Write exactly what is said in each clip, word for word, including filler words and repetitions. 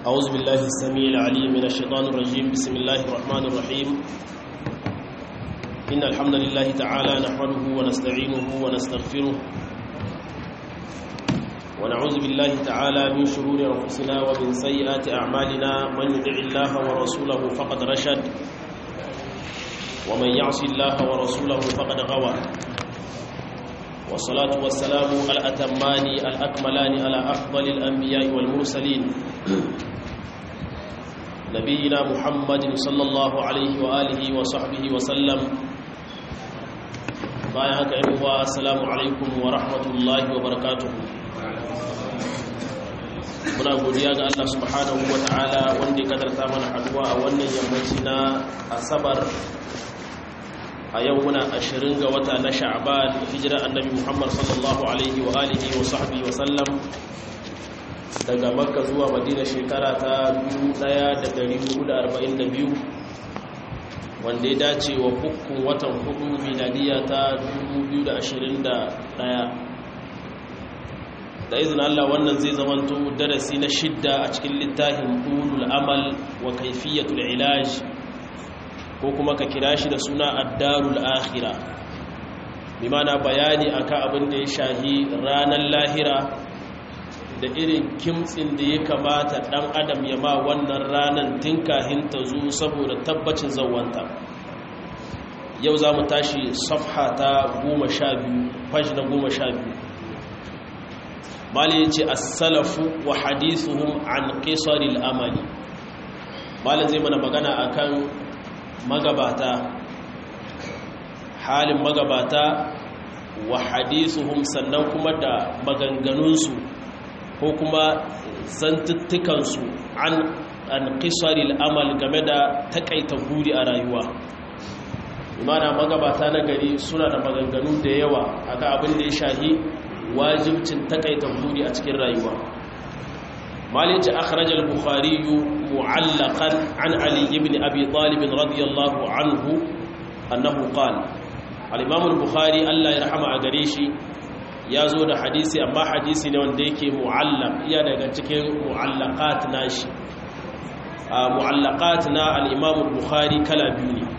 أعوذ بالله السميع العليم من الشيطان الرجيم. بسم الله الرحمن الرحيم. إن الحمد لله تعالى نحمده ونستعينه ونستغفره ونعوذ بالله تعالى من شرور أنفسنا ومن سيئات أعمالنا. من يطع الله ورسوله فقد رشد ومن يعص الله ورسوله فقد غوى. والصلاة والسلام الأتمان الأكملان على أفضل الأنبياء والمرسلين نبينا محمد صلى الله عليه وآله وصحبه وسلم. بايعك أيها السلام عليكم ورحمة الله وبركاته. muna godiya ga Allah subhanahu wa ta'ala wanda ya kadarta mana haduwa a wannan yammaci na asabar a yau muna ashirin ga wata na sha'ban hijira annabi Muhammad sallallahu alaihi wa alihi wa sahbihi wa sallam daga makka zuwa madina shekara ta dubu ɗaya da ɗari hudu da arba'in da biyu wanda ya dace wa hukun watan hudu miladiya ta dubu biyu da ashirin da ɗaya. da izinin Allah wannan zai zamanto darasi na shidda a cikin littafin ulul amal wa kaifiyatul ilaj ko kuma ka kira shi da suna ad-darul akhirah, bi mana bayani akan abin da ya shahi ranar lahira da irin kimtsin da ya kamata dan adam ya ma wannan ranar tinkahin ta zo saboda tabbacin zawanta. Yau za mu tashi safha ta goma sha biyu, page na goma sha biyu. Malin ce as-salafu wa hadithuhum an qisaril amali. Malin zai mana magana akan magabata, halin magabata wa hadithuhum, sannan kuma da maganganunsu ko kuma zantuttukansu an an qisaril amal, game da takaita buri a rayuwa. Imana magabata na gari suna da maganganu da yawa akan abin da ya shahi wajibcin takaita buri a cikin rayuwa. malice akhraj al-bukhari mu'allaqan an ali ibn abi talib radiyallahu anhu annahu qala. al-imam al-bukhari Allah ya rahama a gare shi yazo da hadisi, amma hadisi ne wanda yake mu'allaq, iya daga cikin mu'allaqat nashi. mu'allaqat na al-imam al-bukhari kala biyu ne.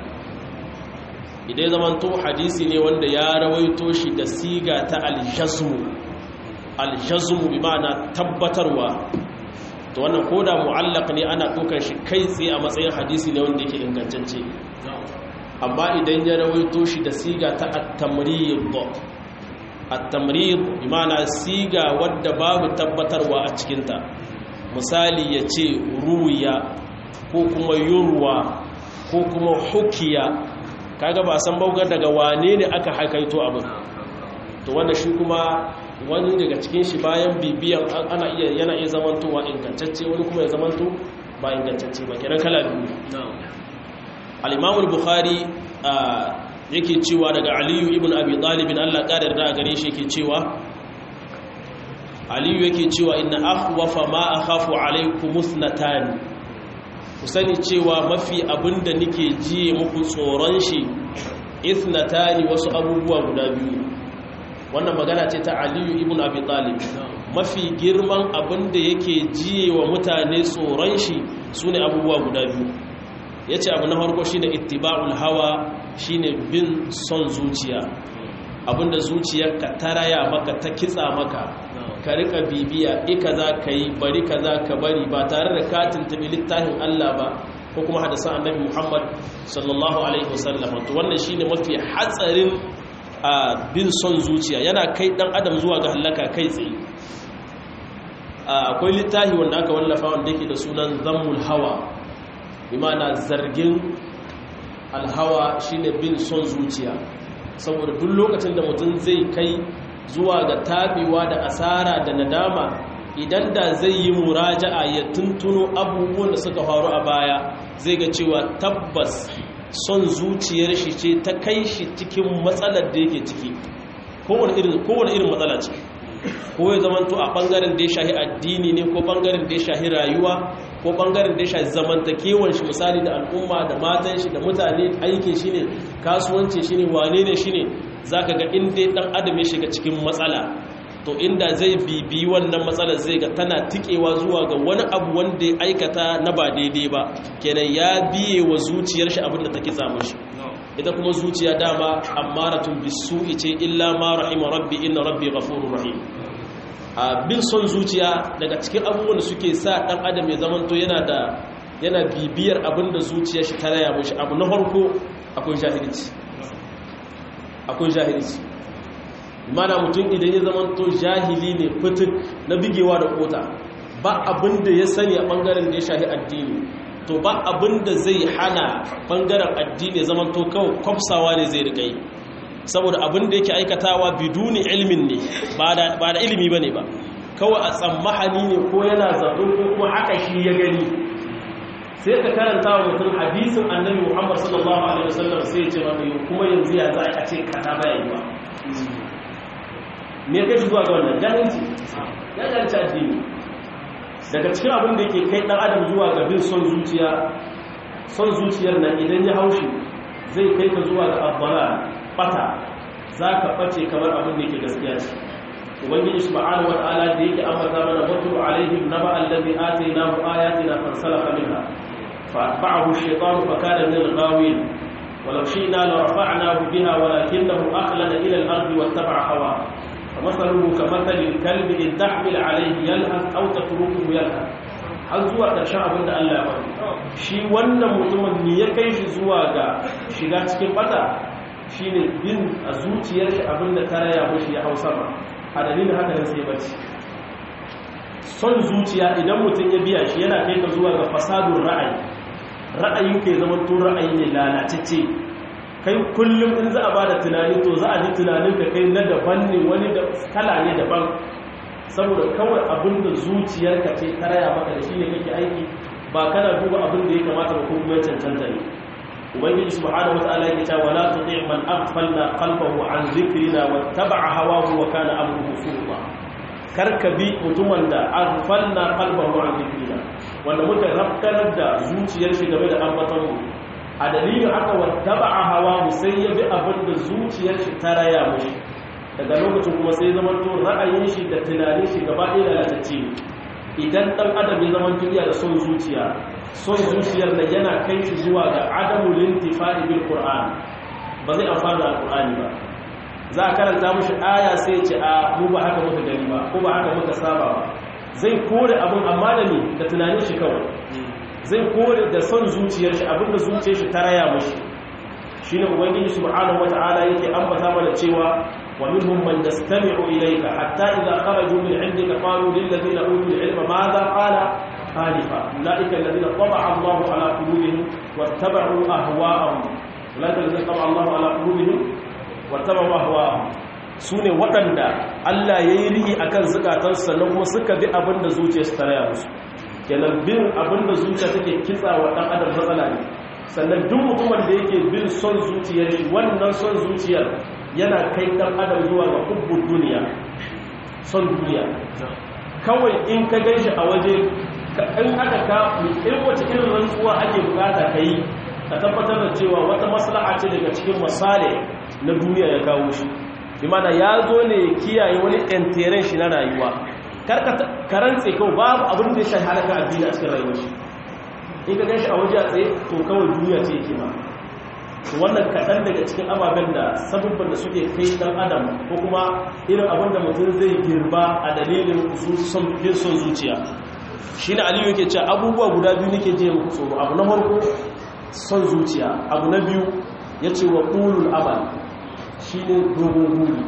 idan zamanto hadisi ne wanda ya rawaito shi da siga ta aljazmu aljazmu bi ma'ana tabbatarwa, to wannan koda mu'allaq ne ana dokar shi kai tsaye a matsayin hadisi ne wanda yake ingantacce. amma idan ya rawaito shi da siga ta at-tamrid at-tamrid bi ma'ana siga wadda babu tabbatarwa a cikin ta, misali yace ruya ko kuma yurwa ko kuma hukiya, kaga ba san baugar daga wane ne aka haikaito abin, to wanda shi kuma wani daga cikin shi bayan bibiyan ana iya yana iya zamantowa ingantacce, wani kuma ya zamanto ba ingantacce ba, kiran kala biyu. al-imam al-bukhari yake cewa daga aliyu ibn abi talib Allah kadar da gare shi yake cewa aliyu yake cewa inna akhwafa ma akhafu alaykum ithnatan, ku sani cewa mafi abinda nake jiye muku tsoron shi ithnatani, wasu abubuwa guda biyu. wannan magana ce ta aliyu ibn abi talib. mafi girman abinda yake jiye wa mutane tsoron shi sune abubuwa guda biyu. yace abu na farko shine ittiba'ul hawa, shine bin son zuciya, abinda zuciyarka ta raya maka, ta kitsa maka, ka rika bibiya, i kaza kai, bari kaza ka bari, ba tare da ka tuntubi littafin Allah ba ko kuma hadisan annabi Muhammad sallallahu alaihi wasallam. to wannan shine mafi hatsarin bin son zuciya, yana kai dan adam zuwa ga halaka kai tsaye. akwai littafi wanda aka wallafa wanda yake da sunan zammul hawa, bi ma'ana zargin alhawa shine bin son zuciya, saboda duk lokacin da mutum zai kai zuwa ga tabewa da asara da nadama, idan da zai yi muraja'a ya tuntuno abubuwan da suka faru a baya, zai ga cewa tabbas son zuciyar shi ce ta kai shi cikin matsalar da yake ciki, kowane irin kowane irin matsala ce, ko ya zamanto a bangaren da ya shahi addini ne, ko bangaren da ya shahi rayuwa, ko bangaren da ya shahi zamantakewan shi, misali da al'umma, da matan shi, da mutane, aikin shi ne, kasuwanci shi ne, wane ne shi ne, zaka ga inda dan adam ya shiga cikin matsala to inda zai bibi wannan matsalar zai ga tana tikewa zuwa ga wani abu wanda ya aikata na ba daidai ba kenan ya biye wa zuciyar shi abinda take tsama shi ita kuma zuciya dama ammaratun bisu'i ce illa ma rahima rabbi inna rabbi ghafurur rahim a bin son zuciya daga cikin abubuwan da suke sa dan adam ya zamanto yana da yana bibiyar abinda zuciyar shi ta raya mishi abu na farko akwai jahilci akwai jahilci mana mutum idan ya zamanto jahili ne fitik na bigewa da kota ba abinda ya sani a bangaren da ya shahi addini to ba abinda zai hana bangaren addini ya zamanto kawai kwafsawa ne zai rikai saboda abinda yake aikatawa biduni ilmin ne ba da ilimi bane ba kawai a tsammahani ne ko yana zato ko kuma haka shi ya gani sai ka karanta wa mutum hadisin annabi Muhammad sallallahu alaihi wasallam sai ya ce maka yau kuma yanzu ya za a ce kaza ba yayi ba me kai shi zuwa ga wannan jahilci ya jahilci addini daga cikin abin da yake kai dan adam zuwa ga bin son zuciya son zuciyar nan idan ya haushi zai kai ka zuwa ga abbala fata zaka bace kamar abin da yake gaskiya ce ubangiji subhanahu wataala da yake ambata mana watu alaihim naba allazi atainahu ayatina fansalakha minha فأتبعه الشيطان فكان من الغاوين ولو شئنا لرفعناه بها ولكنه أخلد إلى الأرض واتبع هواه فمثله كمثل الكلب إن تحمل عليه يلهث أو تتركه يلهث har zuwa ƙarshen abin da Allah ya faɗi shi wannan mutumin ne ya kai shi zuwa ga shiga cikin bata shine bin a zuciyar shi abin da ta raya mushi ya hau sama a dalilin haka ne sai bacci son zuciya idan mutum ya biya shi yana kai ka zuwa ga fasadun ra'ayi ra'ayin ke zama to ra'ayi ne lalatacce kai kullum in za a bada tunani to za a ji tunanin ka kai na daban ne wani da kala ne daban saboda kawai abin da zuciyarka ce ta raya maka da shi ne kake aiki ba kana duba abin da ya kamata ba ko kuma cancanta ne ubangiji subhanahu wataala yake cewa wala tuti' man aghfalna qalbahu an dhikrina wattaba'a hawahu wa kana amruhu furta karkabi mutumin da aghfalna qalbahu an dhikrina wanda muka rafkanar da zuciyar shi game da ambaton mu a dalilin haka wattaba'a hawahu sai ya bi abin da zuciyar shi ta raya mushi daga lokacin kuma sai zaman to ra'ayin shi da tunanin shi gaba ɗaya lalatacce idan dan adam ya zaman duniya da son zuciya son zuciyar da yana kai shi zuwa ga adamul intifa'i bil qur'an ba zai amfana da alqur'ani ba za a karanta mushi aya sai ce a mu ba haka muka gani ba ko ba haka muka saba ba zai kore abin amma da ni da tunanin shi kawai zai kore da son zuciyar shi abinda zuciyar shi ta raya mushi shine ubangiji subhanahu wataala yake ambata mana cewa wa minhum man yastami'u ilayka hatta idha kharaju min 'indika qalu lil ladina utul 'ilma madha qala آنفا أولئك الذين طبع الله على قلوبهم واتبعوا أهواءهم أولئك الذين طبع الله على قلوبهم واتبعوا أهواءهم sune waɗanda Allah ya yi rihi a kan zukatansu sannan kuma suka bi abin da zuciya su taraya musu kenan bin abin da zuciya take kitsa wa ɗan adam matsala ne sannan duk mutumin da yake bin son zuciyar shi wannan son zuciyar yana kai ɗan adam zuwa ga hubbun duniya son duniya kawai in ka gan shi a waje in aka ka in wace irin rantsuwa ake bukata ka yi ka tabbatar da cewa wata maslaha ce daga cikin masale na duniya ya kawo shi bi mana ya zo ne ya kiyaye wani enteren shi na rayuwa ka rantse kawai babu abin da ya shahi halaka addini a cikin rayuwar shi in ka gan shi a waje a tsaye to kawai duniya ce yake ma wannan kaɗan daga cikin ababen da sabubban da suke kai ɗan adam ko kuma irin abin da mutum zai girba a dalilin bin son zuciya shi ne aliyu yake ce abubuwa guda biyu nake je muku tsoro abu na farko son zuciya abu na biyu ya ce wa ƙulul amal shi ne dogon guri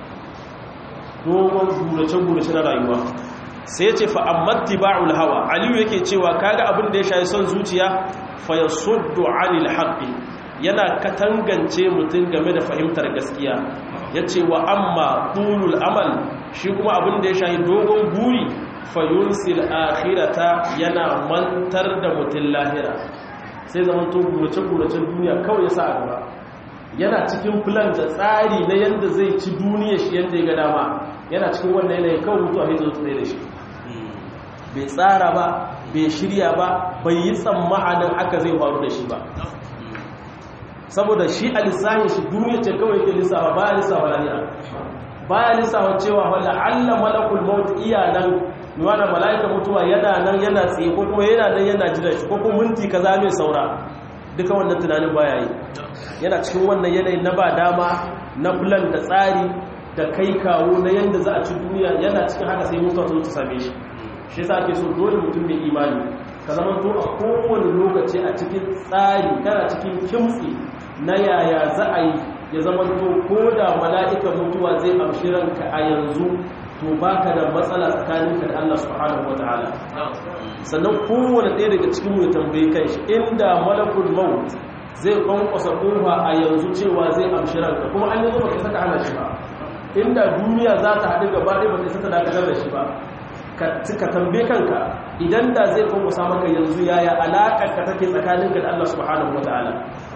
dogon gurace-gurace na rayuwa sai ya ce fa'ammatti ba'ul hawa aliyu yake cewa kaga abin da ya shayi son zuciya fa ya suddu anil haqqi yana katangance mutum game da fahimtar gaskiya ya ce wa amma ƙulul amal shi kuma abin da ya shayi dogon guri fayunsil akhirata yana mantar da mutum lahira sai zaman to gurace-guracen duniya kawai ya sa a gaba yana cikin plan da tsari na yadda zai ci duniya shi yadda ya ga dama yana cikin wannan yanayin kawai mutu a hajji tsaye da shi bai tsara ba bai shirya ba bai yi tsammanin haka zai faru da shi ba saboda shi a lissahin shi duniya ce kawai ke lissafa ba a lissafa lahira baya lissawa cewa wala alla malakul maut iya nan yana malaika mutuwa yana nan yana tsaye ko kuma yana nan yana jira shi ko kuma minti kaza mai saura duka wannan tunanin baya yi yana cikin wannan yanayin na ba dama na plan da tsari da kai kawo na yanda za a ci duniya yana cikin haka sai mutuwa ta same shi shi yasa ake so dole mutum mai imani ka zama to a kowane lokaci a cikin tsari kana cikin kimtsi na yaya za a yi ya zama to ko da mala'ikan mutuwa zai amshi ranka a yanzu to baka da matsala tsakaninka da Allah subhanahu wataala sannan kowane ɗaya daga cikin mu ya tambaye kanshi inda malakul maut zai kwankwasa kofa a yanzu cewa zai amshi ranka kuma an yi zo baka saka hana shi ba inda duniya za ta haɗu gaba ɗaya baka saka dakatar da shi ba ka tambaye kanka idan da zai kwankwasa maka yanzu yaya alaƙar ka take tsakaninka da Allah subhanahu wataala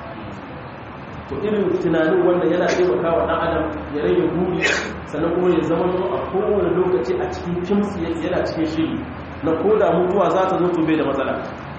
to irin tunanin wanda yana taimaka wa ɗan adam ya rage buri sannan kuma ya zama a kowane lokaci a cikin kimsi yana cikin shiri na koda mutuwa za ta zo to bai da matsala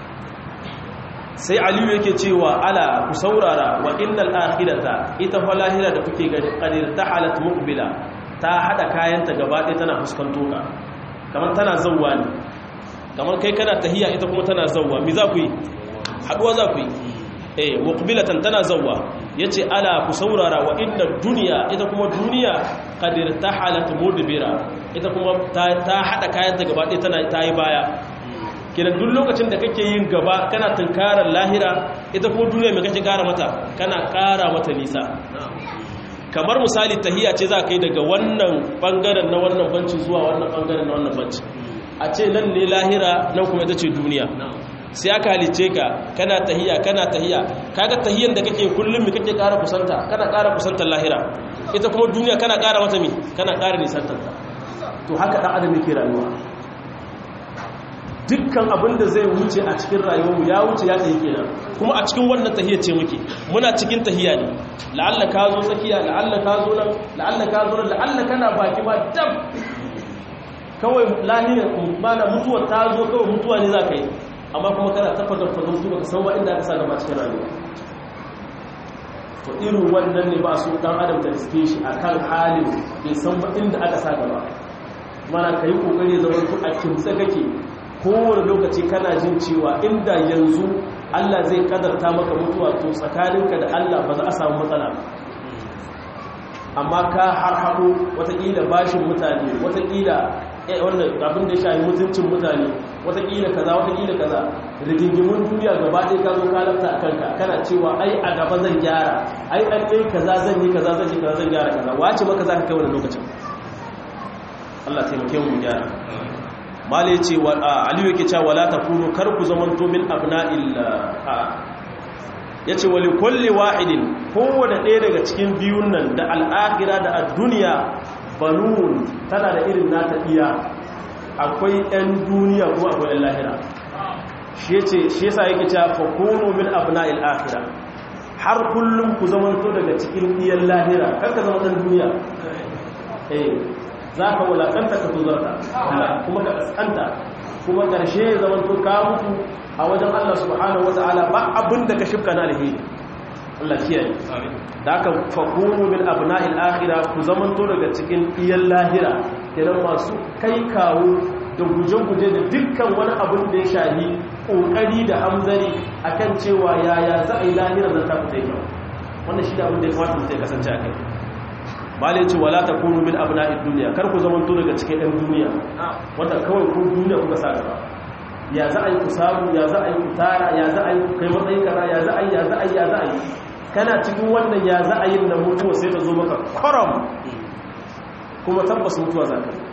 sai aliyu yake cewa ala ku saurara wa innal akhirata ita fa lahira da kuke gani qadir tahalat muqbila ta hada kayanta gaba ɗaya tana fuskanto ka kamar tana zawwa ne kamar kai kana tahiya ita kuma tana zawwa me za ku yi haduwa za ku yi eh muqbilatan tana zawwa yace ala ku saurara wa inna dunya ita kuma duniya qadir tahalat mudbira ita kuma ta, ta hada kayanta gaba ɗaya tana tayi baya kiran duk lokacin da kake yin gaba kana tunkarar lahira ita kuma duniya mai kake kara mata kana kara mata nisa kamar misali tahiya ce za ka yi daga wannan bangaren na wannan banci zuwa wannan bangaren na wannan banci a ce nan ne lahira nan kuma ita ce duniya sai aka halice ka kana tahiya kana tahiya kaga tahiyan da kake kullum mi kake kara kusanta kana kara kusantar lahira ita kuma duniya kana kara mata mi kana kara nisantar ta to haka dan adam yake rayuwa dukkan abin da zai wuce a cikin rayuwarmu ya wuce ya tafi kenan kuma a cikin wannan tahiyya ce muke muna cikin tahiyya ne la'alla ka zo tsakiya la'alla ka zo nan la'alla ka zo nan la'alla kana baki ma dab kawai lahira mana mutuwa ta zo kawai mutuwa ne za ka yi amma kuma kana tabbatar da mutuwa ka san ba inda aka sa gaba cikin rayuwa to irin wannan ne ba su dan adam da suke shi akan halin bai san ba inda aka sa gaba mana kai kokari zaman ku a kimtsa kake kowane lokaci kana jin cewa inda yanzu Allah zai kadarta maka mutuwa to tsakaninka da Allah ba za a samu matsala amma ka har haɗo watakila bashin mutane watakila wannan abin da ya shafi mutuncin mutane watakila kaza watakila kaza rigingimun duniya gaba ɗaya ka zo kalafta a kanka kana cewa ai a gaba zan gyara ai an ɗai kaza zan yi kaza zan yi kaza zan gyara kaza wace maka za ka kai wani lokacin Allah taimake mu gyara malai ce aliyu yake cewa wala takunu kar ku zamanto min abna'il yace wali kulli wahidin kowanne ɗaya daga cikin biyun nan da al'akhirah da ad-dunya banun tana da irin nata iya akwai ɗan duniya ko akwai lahira shi yace shi yasa yake cewa fa kunu min abna'il akhirah har kullum ku zamanto daga cikin iyan lahira kar ka zama ɗan duniya eh za ka wulakanta ka tuzarta kuma ka kaskanta kuma ƙarshe ya zama to ka mutu a wajen Allah subhanahu wata'ala ba abin da ka shifka na alheri Allah kiyaye da aka fakunu min abna'il akhirah ku zaman to daga cikin iyan lahira kenan masu kai kawo da guje-guje da dukkan wani abin da ya shahi kokari da hamzari akan cewa yaya za a yi lahira da ta fita kyau wannan shi da abin da ya kamata mutum ya kasance a kai malai ce wala ta kunu min abna'id duniya kar ku zaman to daga cikin ɗan duniya wanda kawai ku duniya kuka sa gaba ya za a yi ku samu ya za a yi ku tara ya za a yi ku kai matsayi kaza ya za a yi ya za a yi ya za a yi kana cikin wannan ya za a yi na mutuwa sai ta zo maka kwaram kuma tabbas mutuwa za ka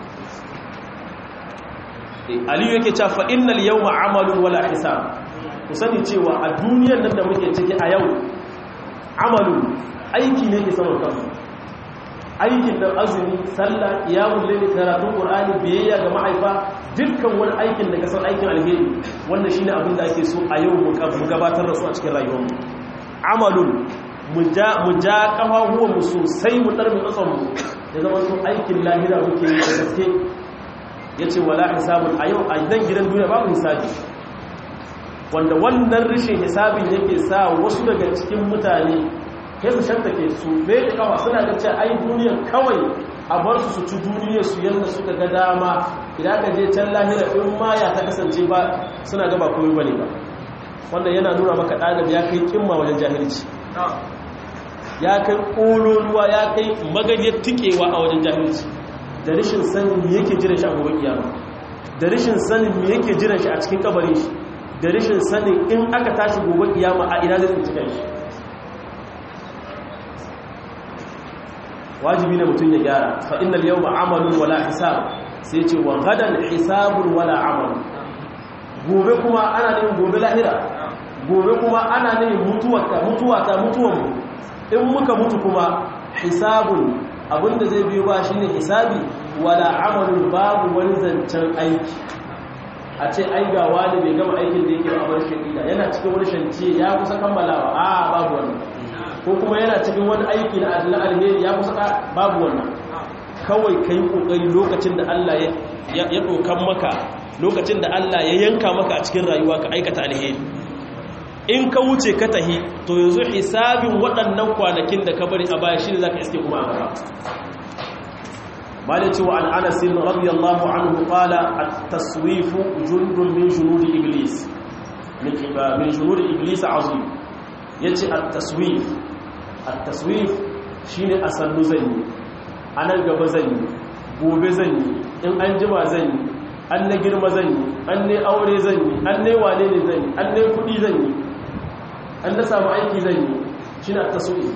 yi aliyu yake cewa fa innal yawma amalun wala hisab ku sani cewa a duniyar nan da muke ciki a yau amalun aiki ne ke saman kanmu aikin nan azumi sallah qiyamul layl karatun qur'ani biyayya ga mahaifa dukkan wani aikin da ka san aikin alheri wanda shine abin da ake so a yau mu gabatar da su a cikin rayuwar mu amalun muja muja kafahuwa mu sosai mu darmi kasan mu da zaman so aikin lahira muke yi da gaske yace wala hisabun a yau a dan gidan duniya babu hisabi wanda wannan rishin hisabin yake sa wasu daga cikin mutane kai su shanta ke su bai da kawa suna da ce ai duniyar kawai a bar su su ci duniya su yanda suka ga dama idan ka je can lahira in ma ya ta kasance ba suna gaba komai bane ba wanda yana nuna maka ɗalib ya kai kimma wajen jahilci ya kai ƙololuwa ya kai magajiyar tikewa a wajen jahilci da rashin sanin me yake jiran shi a gobe kiyama da rashin sanin me yake jiran shi a cikin kabarin shi da rashin sanin in aka tashi gobe kiyama a ina zai tsinci kanshi wajibi ne mutum ya gyara fa innal yawma amalun wala hisab sai ce wa gadan hisabun wala amal gobe kuma ana ne gobe lahira gobe kuma ana ne mutuwa mutuwa ta mutuwan mu in muka mutu kuma hisabun abinda zai biyo ba shine hisabi wala amalun babu wani zancen aiki a ce ai ga wani bai gama aikin da yake a wani shekida yana cikin wani shantiye ya kusa kammalawa a babu wannan ko kuma yana cikin wani aiki na alheri ya kusa babu wannan kawai kai kokari lokacin da Allah ya ya dokan maka lokacin da Allah ya yanka maka a cikin rayuwa ka aikata alheri in ka wuce ka tahi to yanzu hisabin waɗannan kwanakin da ka bari a baya shine zaka iske kuma a gaba malai cewa an Anas radiyallahu anhu qala at-taswif jundun min junud iblis min min junud iblis azim yace at-taswif at-taswif shine asallu zanyi anan gaba zanyi gobe zanyi in an jima zanyi an na girma zanyi an ne aure zanyi an ne wane ne zanyi an ne kudi zanyi an na samu aiki zanyi shine at-taswif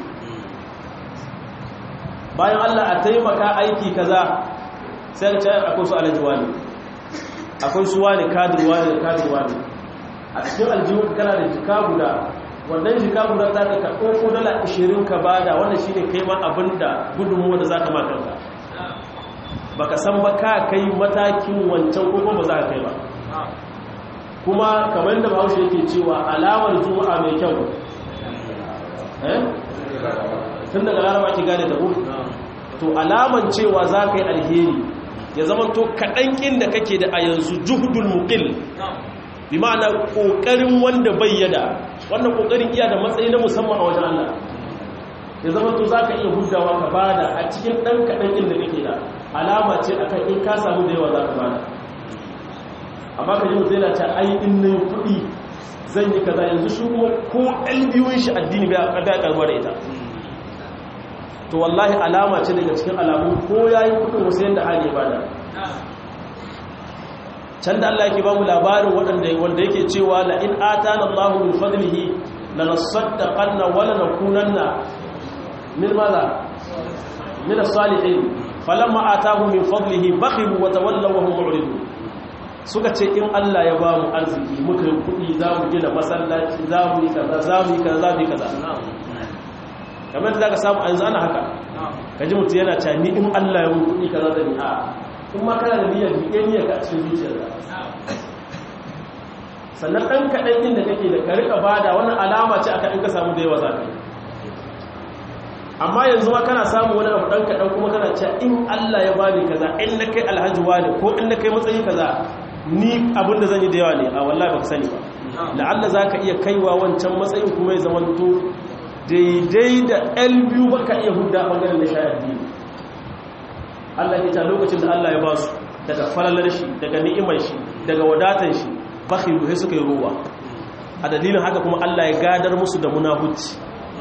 bayan Allah a taimaka aiki kaza sai ce akwai su alajuwa ne akwai su wani kadirwa ne kadirwa ne a cikin aljihu kana da jika guda wannan jika guda ta ka ɗauko dala ashirin ka bada wannan shine kai ma abinda gudunmuwa da za ka makanka baka san ba ka kai matakin wancan ko ba za ka kai ba kuma kamar da Bahaushe yake cewa alamar juma'a mai kyau eh tun daga laraba ki gane da uku to alaman cewa za ka yi alheri ya zama to kaɗankin da kake da a yanzu juhudul muqil bi ma'ana ƙoƙarin wanda bayyada wannan ƙoƙarin iya da matsayi na musamman a wajen Allah ya zama to za ka iya hudawa ka bada a cikin ɗan kaɗankin da kake da alama ce akan in ka samu da yawa za ka bada amma ka ji mutu yana ta ai in na kuɗi zan yi kaza yanzu shi kuma ko ɗalibiyun shi addini bai a ƙarƙarwa da ita to wallahi alama ce daga cikin alamu ko yayi kudin wasu yanda hali bada can da Allah yake ba mu labarin waɗanda wanda yake cewa la in atana Allahu min fadlihi lanasaddaqanna wa lanakunanna min madha min as-salihin falamma atahu min fadlihi bakhilu wa tawallaw wa hum mu'ridun suka ce in Allah ya ba mu arziki muka yi kudi za mu gina masallaci za mu yi kaza za mu yi kaza za mu yi kaza kamar da za ka samu an zana haka ka ji mutu yana cani in Allah ya mun kuɗi kaza da ni a in ma kana da niyyar biƙe niyyar ka a cikin zuciyar ka sannan ɗan kaɗan ɗin da kake da ka riƙa bada wannan alama ce aka in ka samu da yawa za ka yi amma yanzu ma kana samu wani abu ɗan kaɗan kuma kana cewa in Allah ya bani kaza in na kai alhaji wani ko in na kai matsayi kaza ni abin da zan yi da yawa ne a wallahi ba ka sani ba la'alla za ka iya kaiwa wancan matsayin kuma ya zamanto daidai da ɗan biyu baka iya hudu a ɓangaren da shayar biyu Allah ya ta lokacin da Allah ya ba su daga falalar shi daga ni'imar shi daga wadatar shi bakhilu sai suka yi ruwa a dalilin haka kuma Allah ya gadar musu da munafici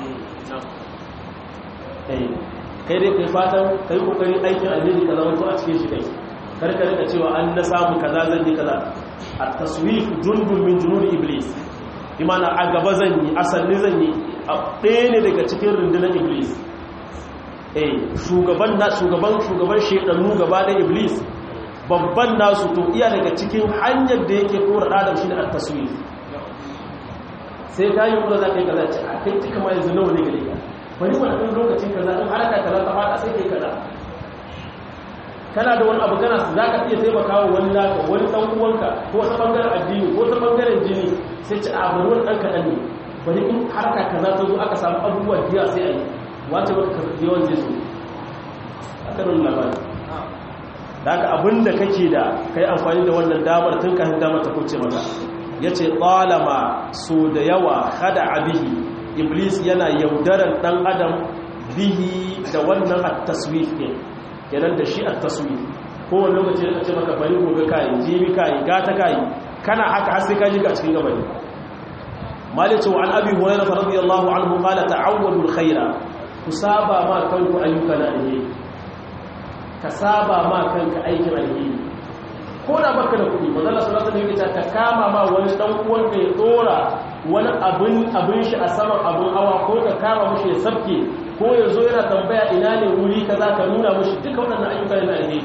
kai dai kai fatan kai kokarin aikin alheri ka zama to a cikin shi kai karka rika cewa an na samu kaza zan yi kaza at-taswif jundun min junudi iblis imana a gaba zan yi asalli zan yi ɗaya ne daga cikin rundunar iblis eh shugaban na shugaban shugaban shedannu gaba da iblis babban nasu to iya daga cikin hanyar da yake kora adam shine at-taswif sai ka yi kula za ka yi kaza ce a kai cika ma yanzu nawa ne gare ka bari wani ɗin lokacin kaza in haraka kaza ta fada sai kai kaza kana da wani abu kana za ka iya taimaka wa wani naka wani ɗan uwanka ko ta ɓangaren addini ko ta ɓangaren jini sai ci a bari wani ɗan kaɗan ne bari in harka kaza ta zo aka samu abubuwa biya sai a yi wace maka ka yawan zai so aka nuna labari da haka abin da kake da ka yi amfani da wannan damar tun kafin damar ta kuce maka ya ce ƙwalama so da yawa kada abihi iblis yana yaudarar ɗan adam bihi da wannan at-taswif ɗin kenan da shi at-taswif kowane lokaci da ce maka bari gobe kai jibi kai gata kai kana haka har sai ka jiga cikin gabani malice wa an abi hurairah radiyallahu anhu qala ta'awwadu al-khaira kusaba ma kanku ayyuka na alheri ka saba ma kanka aikin alheri ko da baka da kudi manzo Allah sallallahu alaihi wasallam ka kama ma wani dan uwan ka ya dora wani abin abin shi a saman abin hawa ko ka kama mushi ya sabke ko ya zo yana tambaya ina ne wuri kaza ka nuna mushi duka waɗannan ayyuka ne na alheri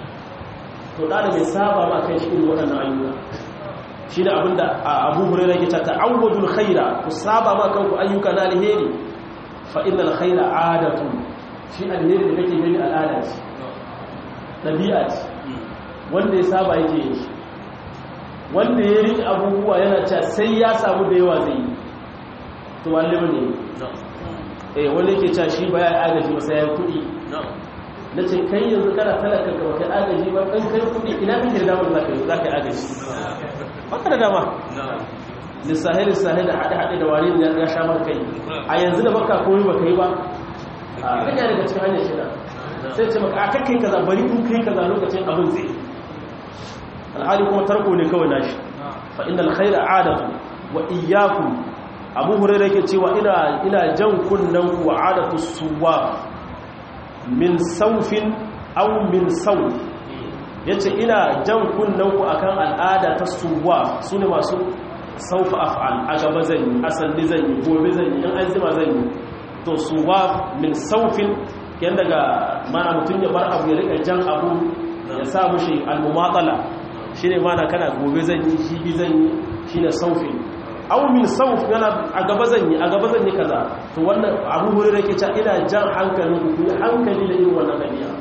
to da mai saba ma kai shi irin waɗannan ayyuka shi ne abinda Abu Hurairah yake cewa ta'awwadul khaira ku saba ma kanku ayyuka na alheri fa innal khaira adatu shi alheri da kake gani al'ada ce dabi'a ce wanda ya saba yake yin shi wanda ya riƙe abubuwa yana cewa sai ya samu da yawa zai yi to wallima ne eh wanda yake cewa shi baya agaji ba sai ya kuɗi na ce kai yanzu kana talaka ka kai agaji ba ɗan kai kuɗi ina kake da damar za ka yi za ka yi agaji baka da dama lissahi lissahi da haɗe-haɗe da wani ya sha maka kai a yanzu da baka koyi ba kai ba a kanya daga cikin hanyar shida sai ce maka a kakkai kaza bari in kai kaza lokacin abin zai alhali kuma tarko ne kawai nashi fa inda alkhaira adatu wa iyyakum abu hurairah yake cewa ina ina jan kunnan ku wa adatu suwa min saufin aw min sauf yace ina jan kunnan ku akan al'ada ta suwa sune masu saufa af'al a gaba zan yi asalli zan yi gobe zan yi in an zima zan yi to suwa min saufin yan daga mana mutun ya bar abu ya rika jan abu ya sa mushi al-mumatala shine mana kana gobe zan yi shi bi zan yi shine saufi aw min sauf yana a gaba zan yi a gaba zan yi kaza to wannan abu hurairah yake cewa ina jan hankalin ku hankali da irin wannan dabi'a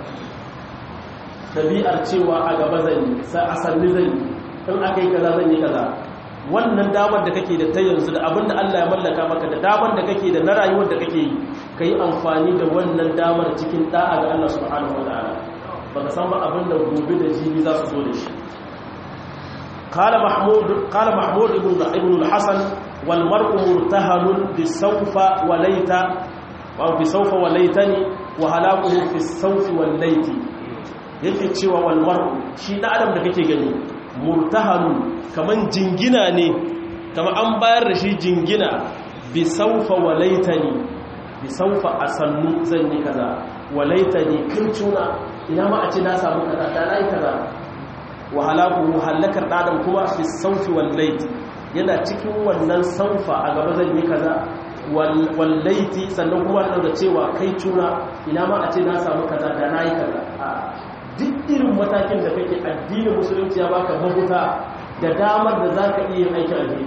dabi'ar cewa a gaba zan yi sai asalli zan yi in akai kaza zan yi kaza wannan damar da kake da ta yanzu da abinda Allah ya mallaka maka da damar da kake da na rayuwar da kake yi kai amfani da wannan damar cikin da'a ga Allah subhanahu wataala baka san ba abinda gobe da jibi za su zo da shi قال محمود قال محمود ابن ابن الحسن والمرء مرتهن بسوف وليت او بسوف وليتني وهلاكه في السوف والليت yake cewa wal mar'u shi da adam da kake gani murtahanun kaman jingina ne kaman an bayar da shi jingina bi sawfa walaitani bi sawfa asannu zan yi kaza walaitani kirtuna ina ma a ce na samu kaza da nayi kaza wa halaku halakar adam kuma fi saufi wal lait yana cikin wannan saufa a gaba zan yi kaza wal laiti sannan kuma da cewa kai tuna ina ma a ce na samu kaza da nayi kaza duk irin matakin da kake addinin musulunci ya baka mabuta da damar da zaka iya yin aikin alheri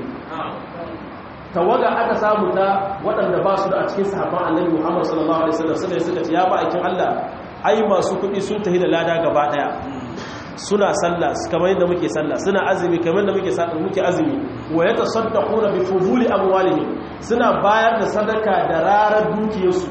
tawaga aka samu ta waɗanda ba su da a cikin sahabban annabi Muhammad sallallahu alaihi wasallam sai suka ce ya ba aikin Allah ai masu kuɗi sun tafi da lada gaba daya suna sallah kamar yadda muke sallah suna azumi kamar yadda muke muke azumi wa yatasaddaquna bi fuduli amwalihim suna bayar da sadaka da rarar dukiyarsu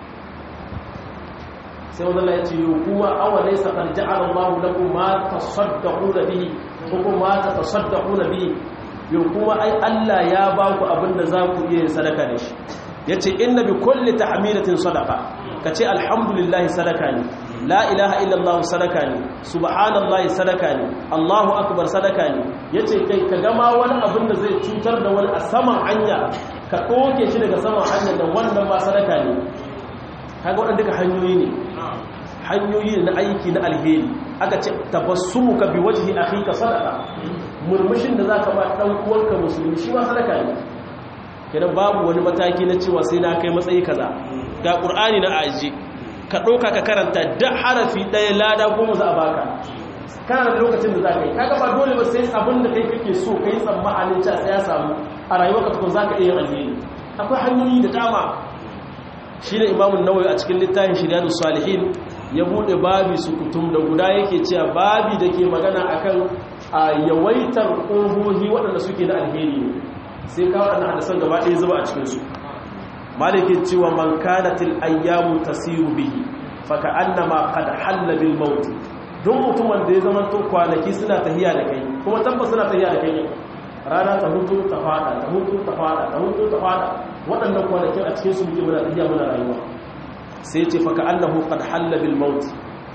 sai wannan ya ce kuma awalaysa qad ja'ala Allahu lakum ma tasaddaquna bihi ko kuma tatasaddaquna bihi yau kuma ai Allah ya ba ku abinda za ku iya sadaka da shi yace inna bi kulli tahmidatin sadaqa kace alhamdulillah sadaka ne la ilaha illallah sadaka ne subhanallahi sadaka ne Allahu akbar sadaka ne yace kai ka gama wani abin da zai cutar da wani a saman hanya ka doke shi daga saman hanya da wannan ba sadaka ne kaga wadannan duka hanyoyi ne hanyoyi na aiki na alheri aka ce tabassumuka bi wajhi akhika sadaqa murmushin da zaka ba dan uwanka musulmi shi ma sadaka ne kenan babu wani mataki na cewa sai na kai matsayi kaza ga qur'ani na aji ka ɗauka ka karanta da harafi ɗaya lada goma za a baka kana da lokacin da za ka yi kaga ba dole ba sai abin da kai kake so ka yi tsammanin ca sai ya samu a rayuwarka tukun za ka iya alheri akwai hanyoyi da dama shi ne imamun nawawi a cikin littafin shirya salihin ya buɗe babi su kutum da guda yake cewa babi da ke magana akan a yawaitar ƙohohi waɗanda suke na alheri ne sai kawo waɗanda hadisan gaba ɗaya zuba a cikinsu malikin cewa man kanatil ayyamu tasiru bihi faka annama qad halla bil maut don mutumin da ya zama to kwanaki suna tahiya da kai kuma tabbas suna tahiya da kai rana ta hutu ta fada ta hutu ta fada ta hutu ta fada waɗannan kwanakin a cikin su muke muna tahiya muna rayuwa sai ce faka annahu qad halla bil maut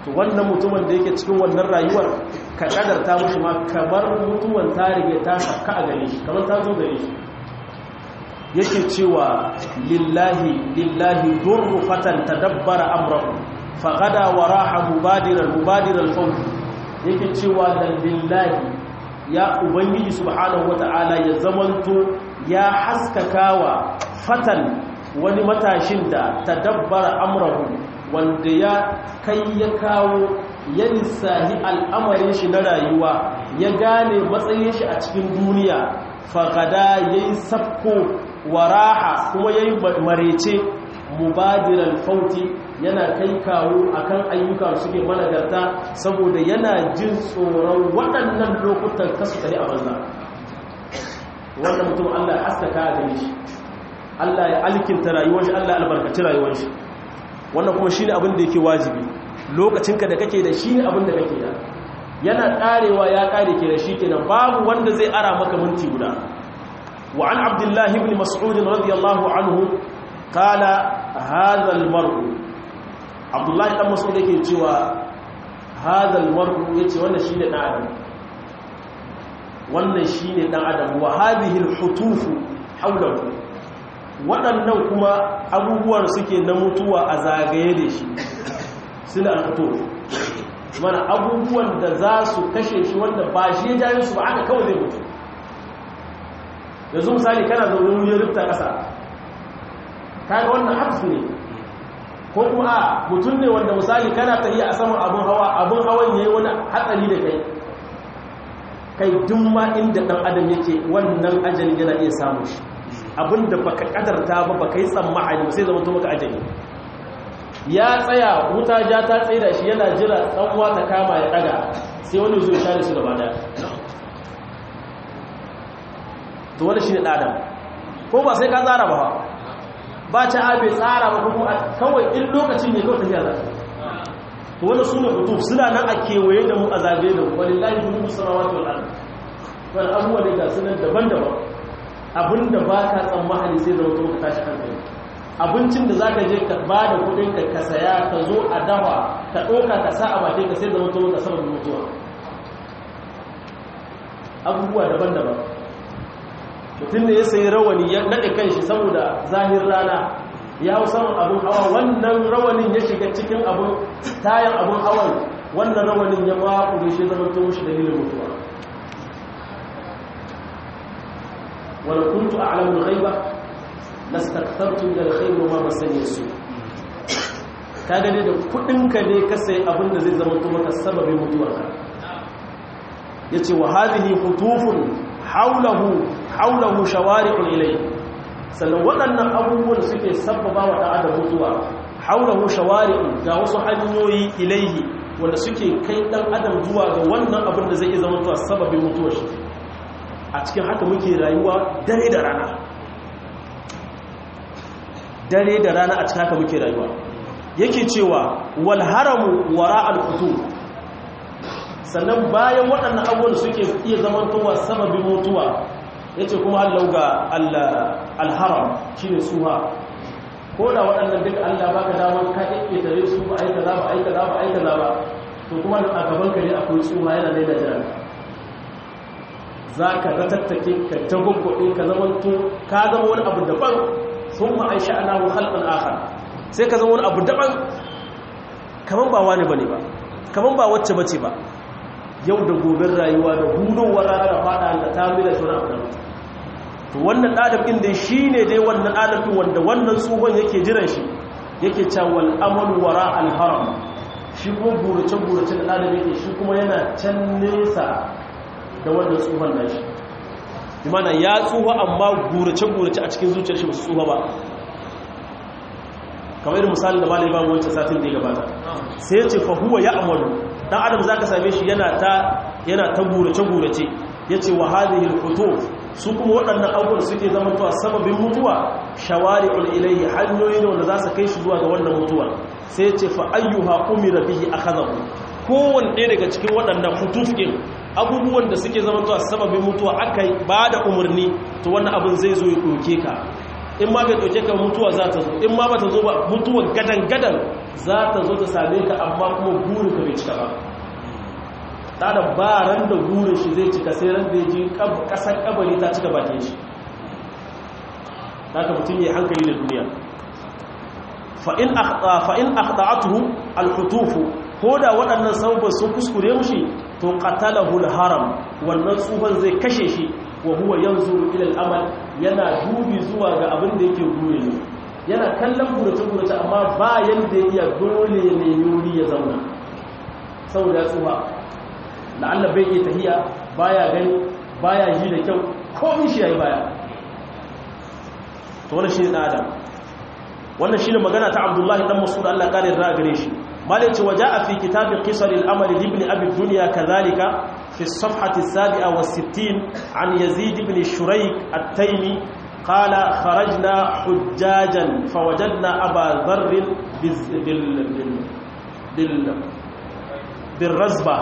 to wannan mutumin da yake cikin wannan rayuwar ka kadarta mushi ma kamar mutuwan ta rige ta saka a gare shi kamar ta zo gare shi yake cewa lillahi lillahi durru fatan tadabbara amrahu faqada waraha mubadiran mubadiran fawt yake cewa lillahi ya ubangiji subhanahu wataala ya zamanto ya haskakawa fatan wani matashin da tadabbara amrahu wanda ya kai ya kawo ya lissahi al'amarin shi na rayuwa ya gane matsayin shi a cikin duniya faqada yayi sabko waraha kuma yayi marece mubadiran fauti yana kai kawo akan ayyuka suke managarta saboda yana jin tsoron waɗannan lokutan kasu tare a banza wannan mutum Allah ya haskaka a gare shi Allah ya alkinta rayuwar shi Allah ya albarkaci rayuwar shi wannan kuma shine abin da yake wajibi lokacinka da kake da shi abin da kake da yana karewa ya kare ke da shi kenan babu wanda zai ara maka minti guda wa an abdullah ibn mas'ud radiyallahu anhu qala hadha al-mar'u abdullah ibn mas'ud yake cewa hadha al-mar'u yace wannan shine dan adam wannan shine dan adam wa hadhihi al-hutuf hawlahu waɗannan kuma abubuwan suke na mutuwa a zagaye da shi suna al-hutuf mana abubuwan da za su kashe shi wanda ba shi ya jayin su ba aka kawai zai mutu yanzu misali kana zaune wuri rufta ƙasa kaga wannan hafsu ne ko kuma a mutum ne wanda misali kana tafiya a saman abin hawa abin hawan yayi wani hatsari da kai kai duk ma inda dan adam yake wannan ajali yana iya samu shi abinda baka kadarta ba baka yi tsammani sai zama to maka ajali ya tsaya wuta ja ta tsaye da shi yana jira dan uwa ta kama ya daga sai wani zo ya share su gaba daya to wannan shine adam ko ba sai ka tsara ba ba ta abe tsara ba kuma kawai in lokacin ne kawai tafiya za to wannan sune kutub suna nan a kewaye da mu a zagaye da mu wallahi dubu samawati wal ard wal abuwa da gasu nan daban-daban abinda ba ka tsammani sai zama to ka tashi hankali abincin da za ka je ka ba da kudin ka ka saya ka zo a dawa ka ɗoka ka sa a bakin ka sai zama to ka saman mutuwa abubuwa daban-daban mutum da ya sayi rawani ya naɗe kan shi saboda zahir rana ya hau saman abin hawa wannan rawanin ya shiga cikin abin tayan abin hawan wannan rawanin ya maku da shi zama to shi dalilin mutuwa wala kuntu a'lamu al-ghaiba lastaktartu min al-khair wa ma masani su kaga ne da kudin ka ne ka sai abin da zai zama to maka sababin mutuwarka yace wa hadhihi hutufun hawlahu hawlahu shawari'un ilayhi sannan waɗannan abubuwan suke sabbaba wa da adam mutuwa hawlahu shawari'un ga wasu hanyoyi ilayhi wanda suke kai dan adam zuwa ga wannan abin da zai zama to sababin mutuwar shi a cikin haka muke rayuwa dare da rana dare da rana a cikin haka muke rayuwa yake cewa wal haramu wara al kutub sannan bayan waɗannan abubuwan suke iya zamantowa sababin mutuwa yace kuma Allah ga al haram shine suha ko da waɗannan duk Allah baka damar ka kike tare su ba ai kaza ba ai kaza ba ai kaza ba to kuma a gaban ka ne akwai suha yana da jira zaka ratattake ka tagoggode ka zamanto ka zama wani abu daban sun ma'aisha ana wa halƙan akhar sai ka zama wani abu daban kaman ba wani bane ba kaman ba wacce bace ba yau da gobin rayuwa da hudowar rana da fada da ta mila shi wani abu to wannan adam din dai shine dai wannan adam din wanda wannan tsohon yake jiran shi yake cewa amalu wara al-haram shi kuma burace burace da adam yake shi kuma yana can nesa da wannan tsohon nashi imana ya tsuha amma gurace-gurace a cikin zuciyar shi ba su tsuha ba kamar irin misalin da malai ba wancan satin da ya gabata sai ya ce fahuwa ya amalu dan adam za ka same shi yana ta yana ta gurace-gurace ya ce wa hadihil hutuf su kuma waɗannan abubuwan suke zama tuwa sababin mutuwa shawari'ul ilayhi hanyoyi ne wanda za su kai shi zuwa ga wannan mutuwa sai ya ce fa ayyuha umira bihi akhadahu kowanne ɗaya daga cikin waɗannan hutuf ɗin abubuwan da suke zama zuwa sababin mutuwa aka ba da umarni to wannan abin zai zo ya ɗauke ka in ma bai ɗauke ka mutuwa za ta zo in ma ba ta zo ba mutuwa gadan-gadan za ta zo ta same ka amma kuma burin ka bai cika ba ɗada ba ran da burin shi zai cika sai ran da ya ji ƙasar ƙabari ta cika bakin shi haka mutum ya hankali da duniya fa'in akhta'atuhu alhutufu ko da waɗannan sababin sun kuskure mushi to qatalahu haram wannan tsuban zai kashe shi wa huwa yanzuru ila al-amal yana dubi zuwa ga abin da yake gure ne yana kallon gurace-gurace amma bayan da ya dole ne yuri ya zauna saboda tsuba la'alla bai iya tahiya baya gani baya ji da kyau komai shi yayi baya to wannan shine adam wannan shine magana ta Abdullahi dan Mas'ud Allah kare ra gare shi malai ce waja'a fi kitab qisar al-amal ibn abi dunya kadhalika fi as-safhati as-sabi'a was-sittin an yazid ibn shurayk at-taymi qala kharajna hujjajan fawajadna aba dharr bil bil bil razba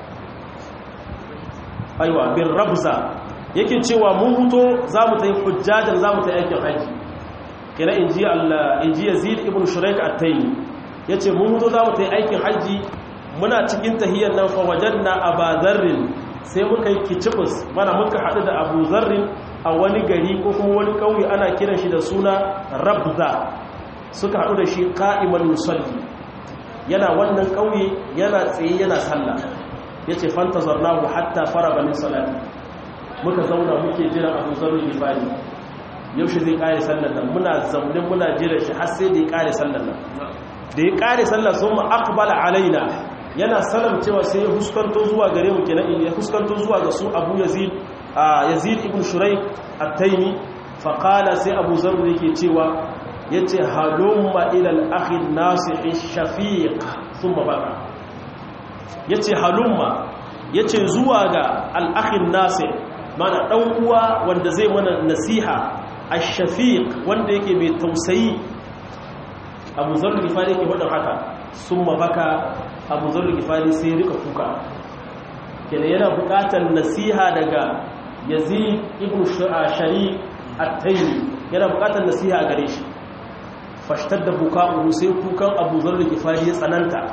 aiwa bil rabza yake cewa mun huto zamu tayi hujjajan zamu tayi aikin haji kira inji Allah inji yazid ibn shurayk at-taymi yace mun huto zamu tayi aikin haji muna cikin tahiyyar nan fa wajadna aba dharr sai muka yi kicibus mana muka hadu da abu dharr a wani gari ko kuma wani kauye ana kiran shi da suna rabza suka hadu da shi qa'iman musalli yana wannan kauye yana tsaye yana sallah yace fantazarnahu hatta faraga min salati muka zauna muke jira abu dharr gifari yaushe zai kare sallar nan muna zaune muna jira shi har sai da ya kare sallar nan da ya kare sallar sun ma aqbala alaina yana salam cewa sai ya huskanto zuwa gare mu kenan ya huskanto zuwa ga su Abu Yazid Yazid ibn Shurayk at-Taymi fa qala sai Abu Zarr yake cewa yace halumma ila al-akhi an-nasih ash-shafiq thumma baka yace halumma yace zuwa ga al-akhi an-nasih mana dan uwa wanda zai mana nasiha ash-shafiq wanda yake mai tausayi Abu Zarr Gifari yake wadda haka summa baka Abu Zarr Gifari sai rika kuka kenan yana buƙatar nasiha daga Yazid ibn Sharik at-Taymi yana buƙatar nasiha a gare shi fashtadda buka'uhu sai kukan Abu Zarr Gifari ya tsananta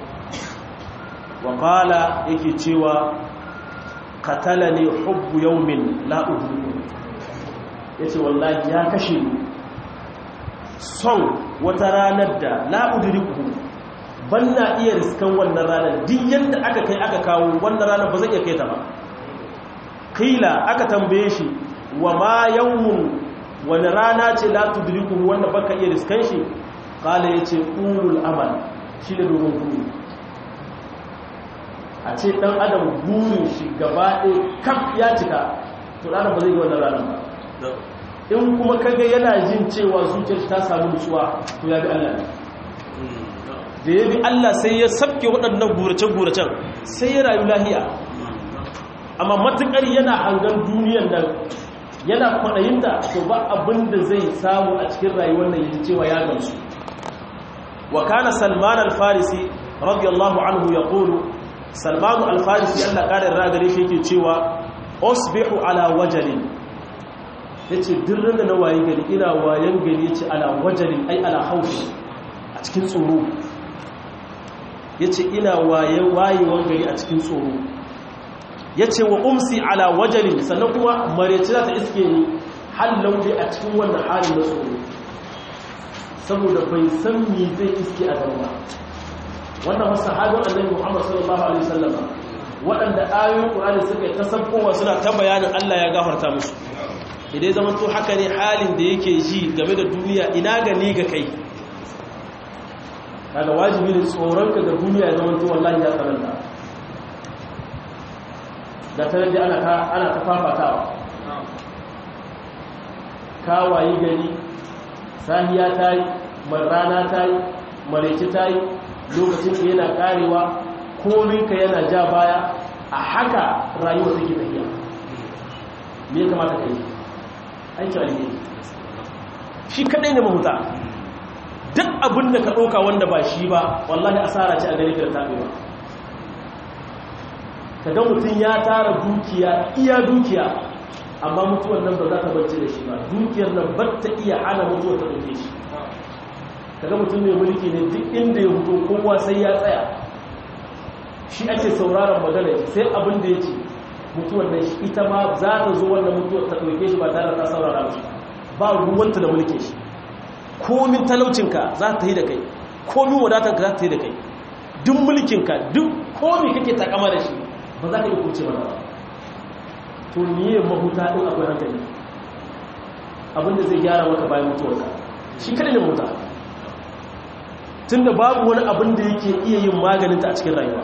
wa qala yake cewa qatalani hubbu yawmin la udriku yace wallahi ya kashe ni son wata ranar da la udriku banna iya riskan wannan ranar din yanda aka kai aka kawo wannan ranar ba zai iya kai ta ba kila aka tambaye shi wa ma yawmun wani rana ce la tudriku wanda baka iya riskan shi qala yace ulul amal shi ne dogon guri a ce dan adam burin shi gaba ɗaya kaf ya cika to ranar ba zai yi wannan ranar ba in kuma kaga yana jin cewa zuciyar ta samu nutsuwa to ya bi Allah da ya bi Allah sai ya sabke waɗannan gurace-guracen sai ya rayu lahiya amma matuƙar yana hangan duniyar nan yana kwaɗayin da to ba abin da zai samu a cikin rayuwar nan yaji cewa ya gamsu wa kana salman al-farisi radiyallahu anhu yaqulu salman al-farisi Allah ƙarin ragare shi yake cewa usbihu ala wajalin yace dirrin da na waye gari ina wayan gari yace ala wajalin ai ala haushi a cikin tsoro yace ina waye wayewan gari a cikin tsoro yace wa umsi ala wajalin sannan kuma mareci za ta iske ni hallau dai a cikin wannan halin na tsoro saboda bai san me zai iske a gaba wannan sahabban annabi Muhammad sallallahu alaihi wasallam waɗanda ayoyin Qur'ani suka yi tasabbuwa suna ta bayanin Allah ya gafarta musu idan zaman to haka ne halin da yake ji game da duniya ina gani ga kai kaga wajibi ne tsoronka ga duniya ya zaman to wallahi ya tsananta da tare da ana ta ana ta fafatawa kawayi gari sahiya tayi marana tayi mareci tayi lokacin ka yana karewa komin ka yana ja baya a haka rayuwa take tafiya me ya kamata ka yi aiki alheri shi kadai ne mahuta duk abin da ka ɗauka wanda ba shi ba wallahi asara ce a gari ka da taɓewa ka ga mutum ya tara dukiya iya dukiya amma mutuwar nan ba za ta bance da shi ba dukiyar nan ba ta iya hana mutuwar ta dauke shi kaga mutum mai mulki ne duk inda ya fito kowa sai ya tsaya shi ake sauraron magana sai abin da ya ce mutuwar nan shi ita ma za ta zo wannan mutuwar ta dauke shi ba tare da ta saurara shi ba ruwanta da mulkin shi komin talaucinka za ta yi da kai komin wadatarka za ta yi da kai duk mulkinka duk komi kake takama da shi ba za ka yi kuce ba to niye mahuta ɗin akwai hankali abinda zai gyara maka bayan mutuwarka shi kada ne mutu tun da babu wani abin da yake iya yin maganinta a cikin rayuwa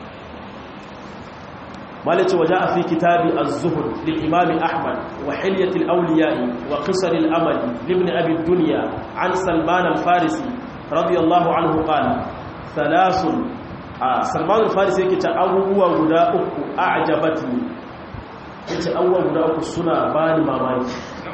malaci waje a fi kitabi az-zuhud lil imami ahmad wa hilyatil awliya'i wa qisar al-amali libn abi dunya an salman al-farisi radiyallahu anhu qala thalathun salman al-farisi yake ta abubuwa guda uku a'jabatni yace abubuwa guda uku suna bani mamaki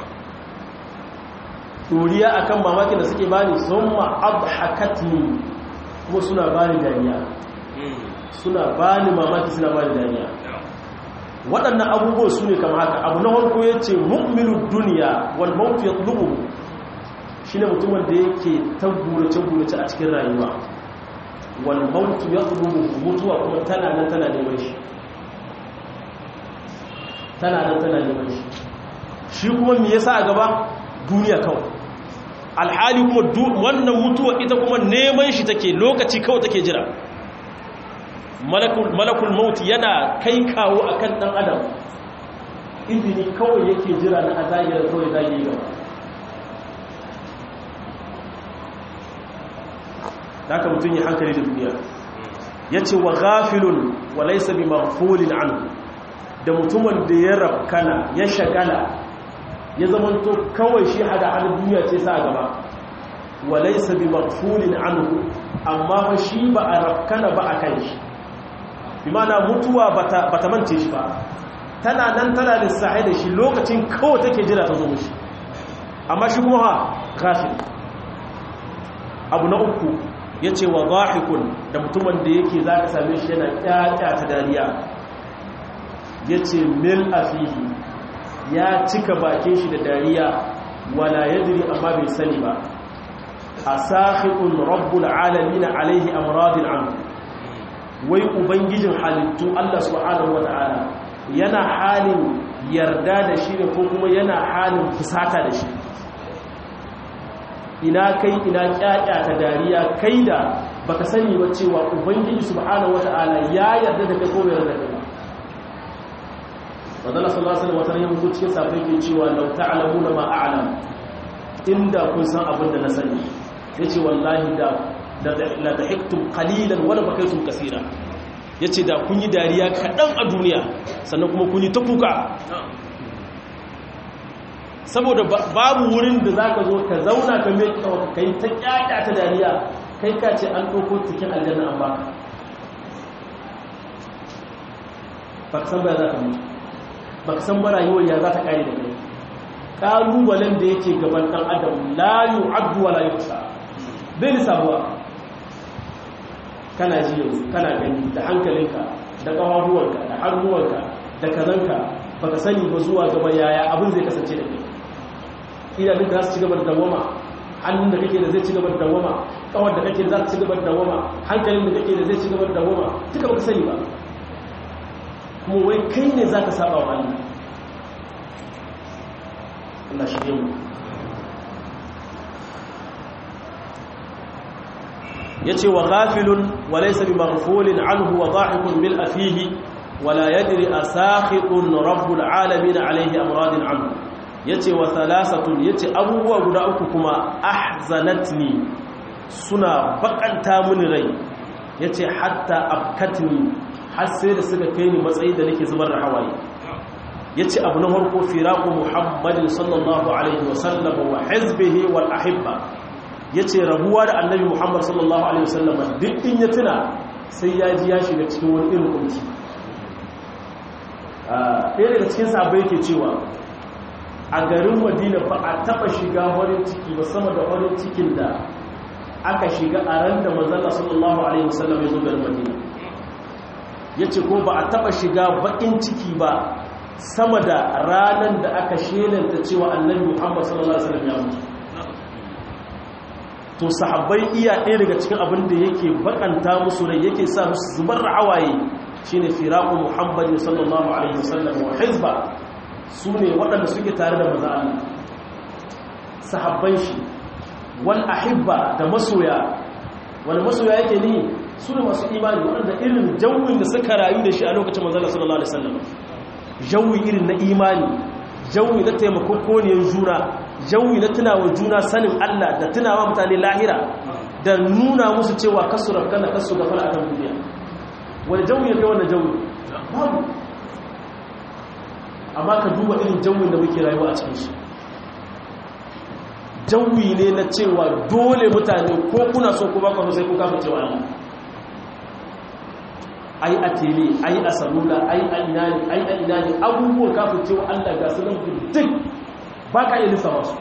doriya akan mamakin da suke bani summa adhakatni kuma suna bani dariya suna bani mamaki suna bani dariya waɗannan abubuwa su ne kama haka abu na farko ya ce mu'minu duniya wal mawtu yatlubu shi ne mutumin da yake ta gurace-gurace a cikin rayuwa wal mawtu yatlubu mutuwa kuma tana nan tana neman shi tana nan tana neman shi shi kuma me yasa a gaba duniya kawai alhali kuma wannan mutuwa ita kuma neman shi take lokaci kawai take jira malakul malakul maut yana kai kawo akan dan adam izini kawai yake jira na azayar kawai zai yi gaba haka mutun yi hankali da duniya yace wa ghafilun wa laysa bi maghfulin anhu da mutumin da ya rabkana ya shagala ya zamanto kawai shi hada hal duniya ce sa gaba wa laysa bi maghfulin anhu amma fa shi ba a rabkana ba akan shi bimana mutuwa bata mance shi ba tana nan tana da sahi da shi lokacin kawai take jira ta zo mishi amma shi kuma ha ghafil abu na uku yace wa dhahikun da mutumin da yake zaka same shi yana kyakya ta dariya yace mil afihi ya cika bakin shi da dariya wala yadri amma bai sani ba asakhitun rabbul alamin alaihi amradin anhu wai ubangijin halittu Allah subhanahu wata'ala yana halin yarda da shi ne ko kuma yana halin fusata da shi ina kai ina kyakya ta dariya kai da baka sani ba cewa ubangiji subhanahu wata'ala ya yarda da kai ko bai yarda da kai wadanda sallallahu alaihi wasallam wata yanzu cikin safai ke cewa law ta'lamuna ma a'lam inda kun san abin da na sani yace wallahi da la dahiktum qalilan wala bakaytum kaseera yace da kun yi dariya kadan a duniya sannan kuma kun yi ta kuka saboda babu wurin da zaka zo ka zauna ka mai ka kai ta kyada ta dariya kai ka ce an dauko cikin aljanna an baka ba san ba za ka mutu ba san ba rayuwar ya za ta kare da kai kalubalen da yake gaban dan adam la yu'addu wala yuhsa bai lissabuwa kana ji yanzu kana gani da hankalinka da ƙawaruwanka da hannuwanka da kazanka ba ka sani ba zuwa gaba yaya abin zai kasance da kai idanunka za su ci gaba da dawama hannun da kake da zai ci gaba da dawama ƙawar da kake da za su ci gaba da dawama hankalin da kake da zai ci gaba da dawama duka ba ka sani ba kuma wai kai ne za ka saba wa Allah Allah shi mu yace wa ghafilun wa laysa bi maghfulin anhu wa dhahikun bil afihi wa la yadri asakhitun rabbul alamin alayhi amradin anhu yace wa thalathatun yace abubuwa guda uku kuma ahzanatni suna bakanta mini rai yace hatta abkatni har sai da suka kai ni matsayi da nake zubar da hawaye yace abu na farko firaqu muhammadin sallallahu alaihi wa sallam wa hizbihi wal ahibba ya ce rabuwa da annabi muhammad sallallahu alaihi wasallam duk in ya tuna sai ya ji ya shiga cikin wani irin kunci ɗaya daga cikin sahabbai yake cewa a garin madina ba a taɓa shiga farin ciki ba sama da farin cikin da aka shiga a ran da manzala sallallahu alaihi wasallam ya zo garin madina ya ce ko ba a taɓa shiga baƙin ciki ba sama da ranar da aka shelanta cewa annabi Muhammad sallallahu alaihi wasallam ya mutu to sahabbai iya ɗaya daga cikin abin da yake bakanta musu rai yake sa musu zubar hawaye shine firaqu Muhammad sallallahu alaihi wasallam wa hizba sune waɗanda suke tare da manzo Allah sahabban shi wal ahibba da masoya wal masoya yake ni sune masu imani waɗanda irin jawin da suka rayu da shi a lokacin manzo Allah sallallahu alaihi wasallam jawi irin na imani jawi na taimakoniyar juna jawi na tunawa juna sanin Allah da tunawa mutane lahira da nuna musu cewa kasu rafkana kasu gafara akan duniya wani jawi ya kai wannan jawi babu amma ka duba irin jawin da muke rayuwa a cikin shi jawi ne na cewa dole mutane ko kuna so ko baka so sai ku kafa cewa Allah ai a tele ai a salula ai a ina ne ai a ina ne abubuwan kafin cewa Allah ga su nan duk ba ka yi lissa masu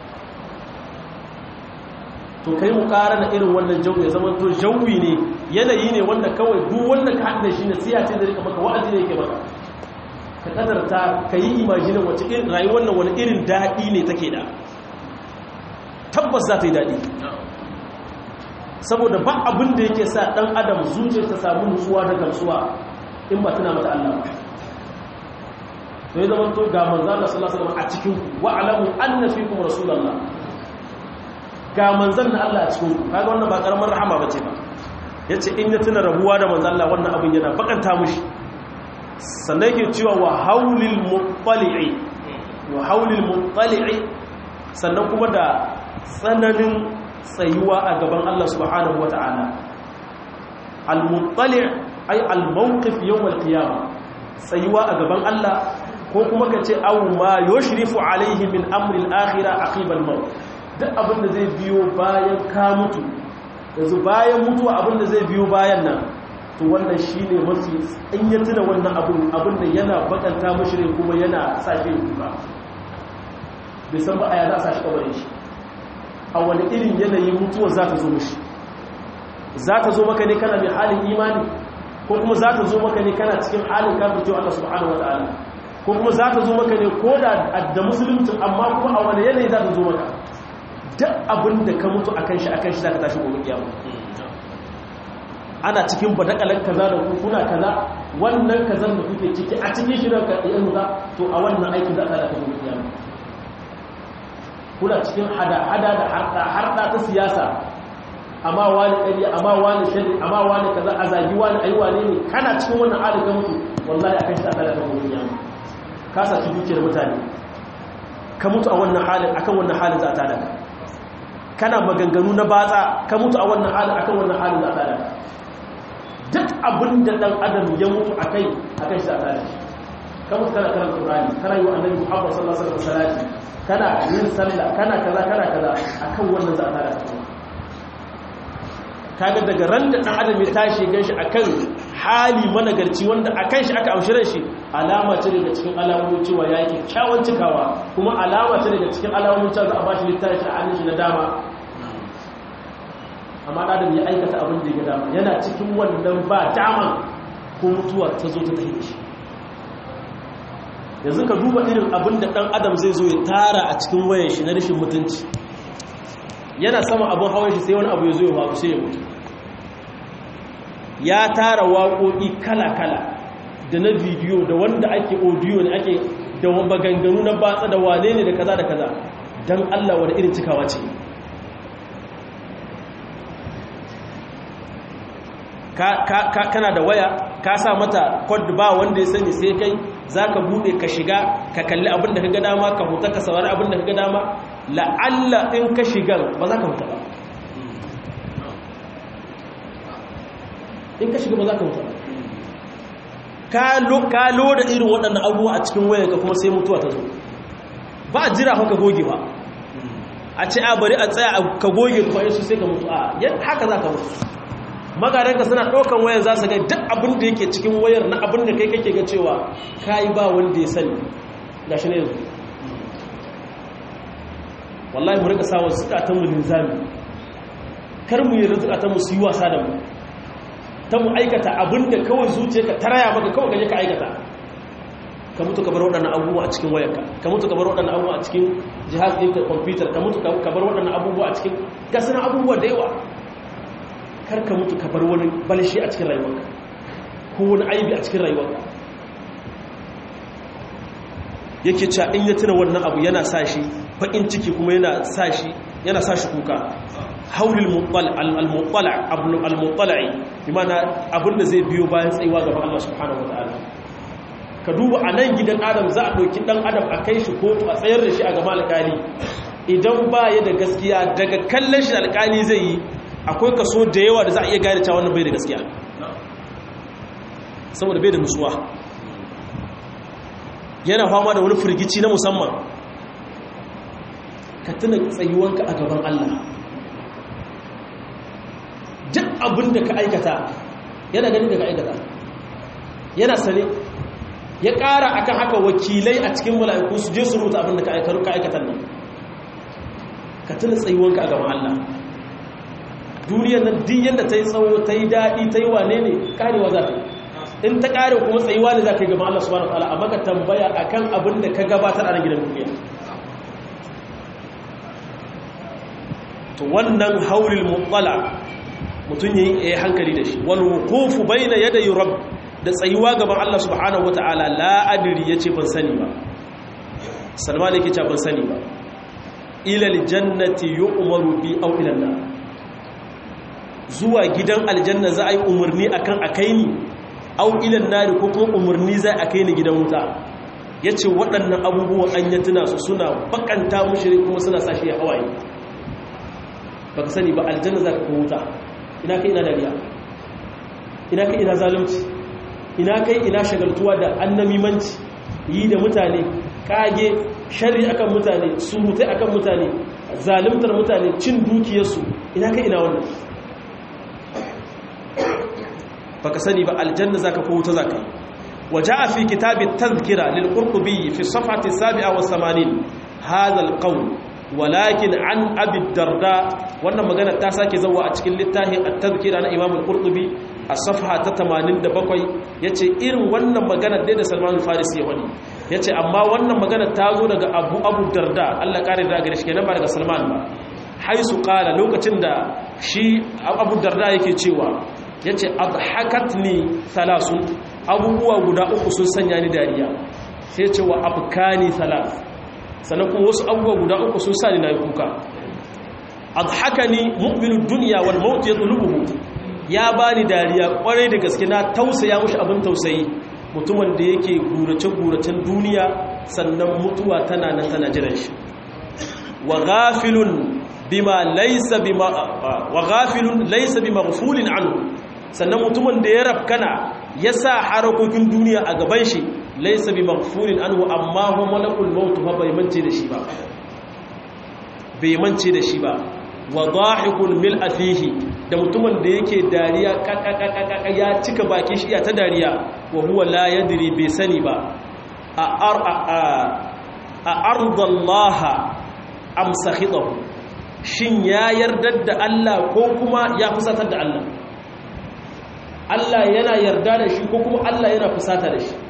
to kai mu ƙara na irin wannan jawi ya zama to jawi ne yanayi ne wanda kawai duk wanda ka haɗa shi na siya ce da rika maka wa'azi ne yake maka ka kadarta ka yi imajinin wace irin rayuwar nan wani irin daɗi ne take da tabbas za ta yi daɗi saboda ba abin da yake sa ɗan adam zuciya ta samu nutsuwa da gamsuwa in ba tana mata Allah ba to ya zama to ga manzan Allah sallallahu alaihi wasallam a cikin wa alamu anna fikum rasulullah ga manzan na Allah a cikin ku kaga wannan ba karamar rahama bace ba yace in ya tuna rabuwa da manzan Allah wannan abin yana bakanta mushi sannan yake cewa wa haulil muttali'i wa haulil muttali'i sannan kuma da tsananin tsayuwa a gaban Allah subhanahu wata'ala al-muttali' ay al-mawqif yawm al-qiyamah tsayuwa a gaban Allah ko kuma kace aw ma yushrifu alayhi min amri al-akhirah aqiba al-maut duk abinda zai biyo bayan ka mutu yanzu bayan mutuwa abinda zai biyo bayan nan to wannan shine mafi in ya tuna wannan abun abinda yana bakanta mushrik kuma yana sa shi kuka bai san ba aya za sa shi kabarin shi a wani irin yanayin mutuwa za ta zo mashi za ta zo maka ne kana mai halin imani ko kuma za ta zo maka ne kana cikin halin kafircewa Allah subhanahu wa ta'ala ko kuma za ta zo maka ne ko da da musulunci amma kuma a wani yanayi za ta zo maka duk abin da ka mutu akan shi akan shi za ka tashi gobe kiyama ana cikin badakalar kaza da kuna kaza wannan kazan da kuke ciki a cikin shi ranka yanzu to a wannan aikin za ka da gobe kiyama kuna cikin hada-hada da harda ta siyasa amma wani ƙari amma wani shari amma wani kaza a zagi wani aiwa ne ne kana cikin wannan halin ka mutu wallahi akan shi aka daga gobe kiyama ka sa dukiyar mutane ka mutu a wannan halin akan wannan halin za ta daga kana maganganu na batsa ka mutu a wannan halin akan wannan halin za ta daga duk abin da dan adam ya mutu akai akan shi za ta daga ka mutu kana karanta Qur'ani kana yi wa annabi Muhammad sallallahu alaihi wasallam kana yin sallah kana kaza kana kaza akan wannan za a tara ka kaga daga ran da dan adam ya tashi ganshi akan hali managarci wanda akan shi aka amshiran shi alama ce daga cikin alamomin cewa yayi kyakkyawan cikawa kuma alama ce daga cikin alamomin cewa za a bashi littafi a hannun shi na dama amma adam ya aikata abin da ya dama yana cikin wannan ba dama ko mutuwa ta zo ta tafi shi yanzu ka duba irin abin da ɗan adam zai zo ya tara a cikin wayan shi na rashin mutunci yana sama abin hawan shi sai wani abu ya zo ya faru sai ya mutu ya tara waƙoƙi kala-kala da na bidiyo da wanda ake audio ne ake da maganganu na batsa da wane ne da kaza da kaza don Allah wani irin cikawa ce kana da waya ka sa mata kod ba wanda ya sani sai kai za ka bude ka shiga ka kalli abin da ka ga dama ka huta ka saurari abin da ka ga dama la'alla in ka shiga ba za ka huta ba in ka shiga ba za ka huta ba ka loda irin waɗannan abubuwa a cikin wayarka kuma sai mutuwa ta zo ba a jira haka goge ba a ce a bari a tsaya ka goge kuma yasu sai ka mutu a haka za ka mutu magaranka suna ɗaukan wayar za su ga duk abin da yake cikin wayar na abin da kai kake ga cewa kayi ba wanda ya sani ga shi ne yanzu wallahi mu rika sawa zukatan mu linzami kar mu yi zukatan mu su yi wasa da mu ta mu aikata abin da kawai zuciya ka taraya maka kawai gaje ka aikata ka ka mutu ka bar waɗannan abubuwa a cikin wayarka ka mutu ka bar waɗannan abubuwa a cikin jihaz ɗinka computer ka mutu ka bar waɗannan abubuwa a cikin gasana abubuwa da yawa kar ka mutu ka bar wani balshi a cikin rayuwarka ko wani aibi a cikin rayuwarka yake cewa in ya tuna wannan abu yana sa shi baƙin ciki kuma yana sa shi yana sa shi kuka haulil muttala al-muttala al-muttala'i bimana abinda zai biyo bayan tsayuwa gaban Allah subhanahu wataala ka duba a nan gidan adam za a ɗauki ɗan adam a kai shi kotu a tsayar da shi a gaba alƙali idan ba ya da gaskiya daga kallon shi alƙali zai yi akwai kaso da yawa da za a iya gane cewa wannan bai da gaskiya saboda bai da nutsuwa yana fama da wani firgici na musamman ka tuna tsayuwanka a gaban Allah duk abin da ka aikata yana ganin da ka aikata yana sane ya ƙara akan haka wakilai a cikin mala'iku su je su rubuta abin da ka aikata nan ka tuna tsayuwanka a gaban Allah duniyar nan din yadda ta yi tsawo ta yi daɗi ta yi wane ne karewa za ta yi in ta ƙare kuma tsayuwa ne za ka yi gaban Allah subhanahu wa ta'ala amma ka tambaya akan abin da ka gabatar a gidan duniya to wannan haulil mutsala mutum yayi hankali da shi wal wuqufu bayna yaday rabb da tsayuwa gaban Allah subhanahu wa ta'ala la adri yace ban sani ba Salman yake cewa ban sani ba ila aljannati yu'maru bi aw ila an-nar zuwa gidan aljanna za a yi umarni akan akaini au ilan nari ko kuma umarni za a kai ni gidan wuta ya ce waɗannan abubuwan an yi tuna su suna bakanta mushiri kuma suna sashi ya hawaye ba ka sani ba aljanna za ka kuma wuta ina kai ina dariya ina kai ina zalunci ina kai ina shagaltuwa da annamimanci yi da mutane kage shari akan mutane surutai akan mutane zalimtar mutane cin dukiyarsu ina kai ina wannan baka sani ba aljanna zaka ko wuta zaka wajaa fi kitab at-tadhkira lil qurtubi fi safhati sabi'a wa thamanin hadha al-qawl walakin an abi darda wannan magana ta sake zawa a cikin littafin at-tadhkira na imam al-qurtubi a safha ta tamanin da bakwai yace irin wannan magana dai da Salman al-Farisi ya wani yace amma wannan magana ta zo daga Abu Abu Darda Allah kare da gare shi kenan ba daga Salman ba haisu qala lokacin da shi Abu Darda yake cewa ya ce abhakatni thalasun abubuwa guda uku sun sanya ni dariya sai ce wa abkani thalas sannan kuma wasu abubuwa guda uku sun sa ni na yi kuka abhakani mu'minu dunya wal maut yatlubuhu ya bani dariya kwarai da gaske na tausaya mushi abin tausayi mutumin da yake gurace guracen duniya sannan mutuwa tana nan tana jiran shi wa ghafilun bima laysa bima wa ghafilun laysa bimaghfulin anhu sannan mutumin da ya rafkana ya sa harakokin duniya a gaban shi laisa bi maghfurin anhu amma huwa malakul maut fa bai mance da shi ba bai mance da shi ba wa dhahikul mil afihi da mutumin da yake dariya kakakakaka ya cika bakin shi ya ta dariya wa huwa la yadri bai sani ba a ar a ardallaha am sakhidahu shin ya yarda da Allah ko kuma ya fusatar da Allah Allah yana yarda da shi ko kuma Allah yana fusata da shi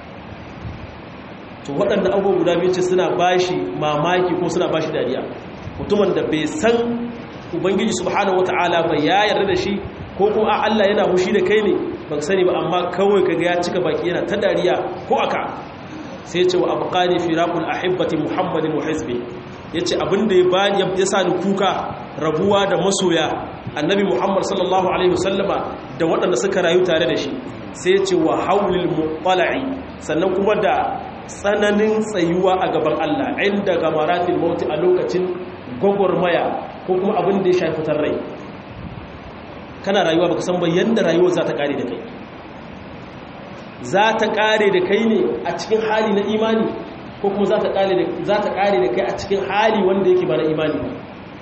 to waɗanda abubuwa guda biyu ce suna bashi mamaki ko suna bashi dariya mutumin da bai san ubangiji subhanahu wataala ba ya yarda da shi ko kuma Allah yana hushi da kai ne ba sani ba amma kawai kaga ya cika baki yana ta dariya ko aka sai ce wa abqani firaqul ahibbati muhammadin wa hizbi yace abinda ya bani ya sa ni kuka rabuwa da masoya annabi muhammad sallallahu alaihi wasallama da waɗanda suka rayu tare da shi sai ce wa haulil muqala'i sannan kuma da tsananin tsayuwa a gaban Allah inda gamaratil maut a lokacin gogormaya ko kuma abin da ya shafi fitar rai kana rayuwa baka san ba yanda rayuwar za ta kare da kai za ta kare da kai ne a cikin hali na imani ko kuma za ta kare da za ta kare da kai a cikin hali wanda yake ba na imani ba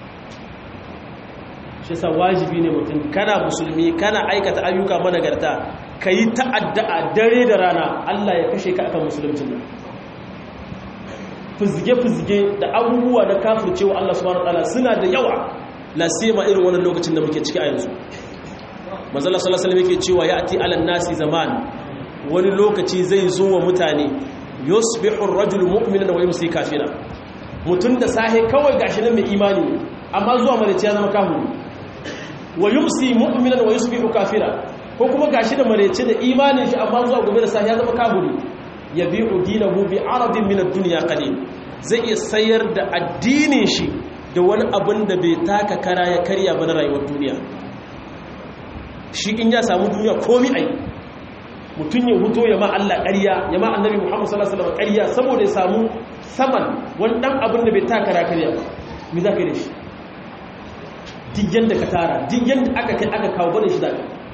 shi yasa wajibi ne mutum kana musulmi kana aikata ayyuka managarta kai ta'adda dare da rana Allah ya kashe ka akan musuluncin nan fuzge-fuzge da abubuwa na kafircewa Allah subhanahu wataala suna da yawa lasima irin wannan lokacin da muke ciki a yanzu manzala sallallahu alaihi wasallam yake cewa ya'ti alan nasi zaman wani lokaci zai zo wa mutane yusbihu ar-rajulu mu'minan wa yumsi kafira mutun da sahe kawai gashi nan mai imani amma zuwa mareci ya zama kafiri wa yumsi mu'minan wa yusbihu kafira ko kuma gashi da mareci da imanin shi amma zuwa gobe da sahe ya zama kafiri yabi'u dinahu bi aradin min ad-dunya qalil zai iya sayar da addinin shi da wani abin da bai taka kara ya karya ba na rayuwar duniya shi in ya samu duniya komi ai mutum ya huto ya ma Allah ƙarya ya ma annabi Muhammad sallallahu alaihi wasallam ƙarya saboda ya samu saman wani dan abin da bai taka kara karya ba me za ka yi da shi duk yanda ka tara duk yanda aka kai aka kawo bane shi da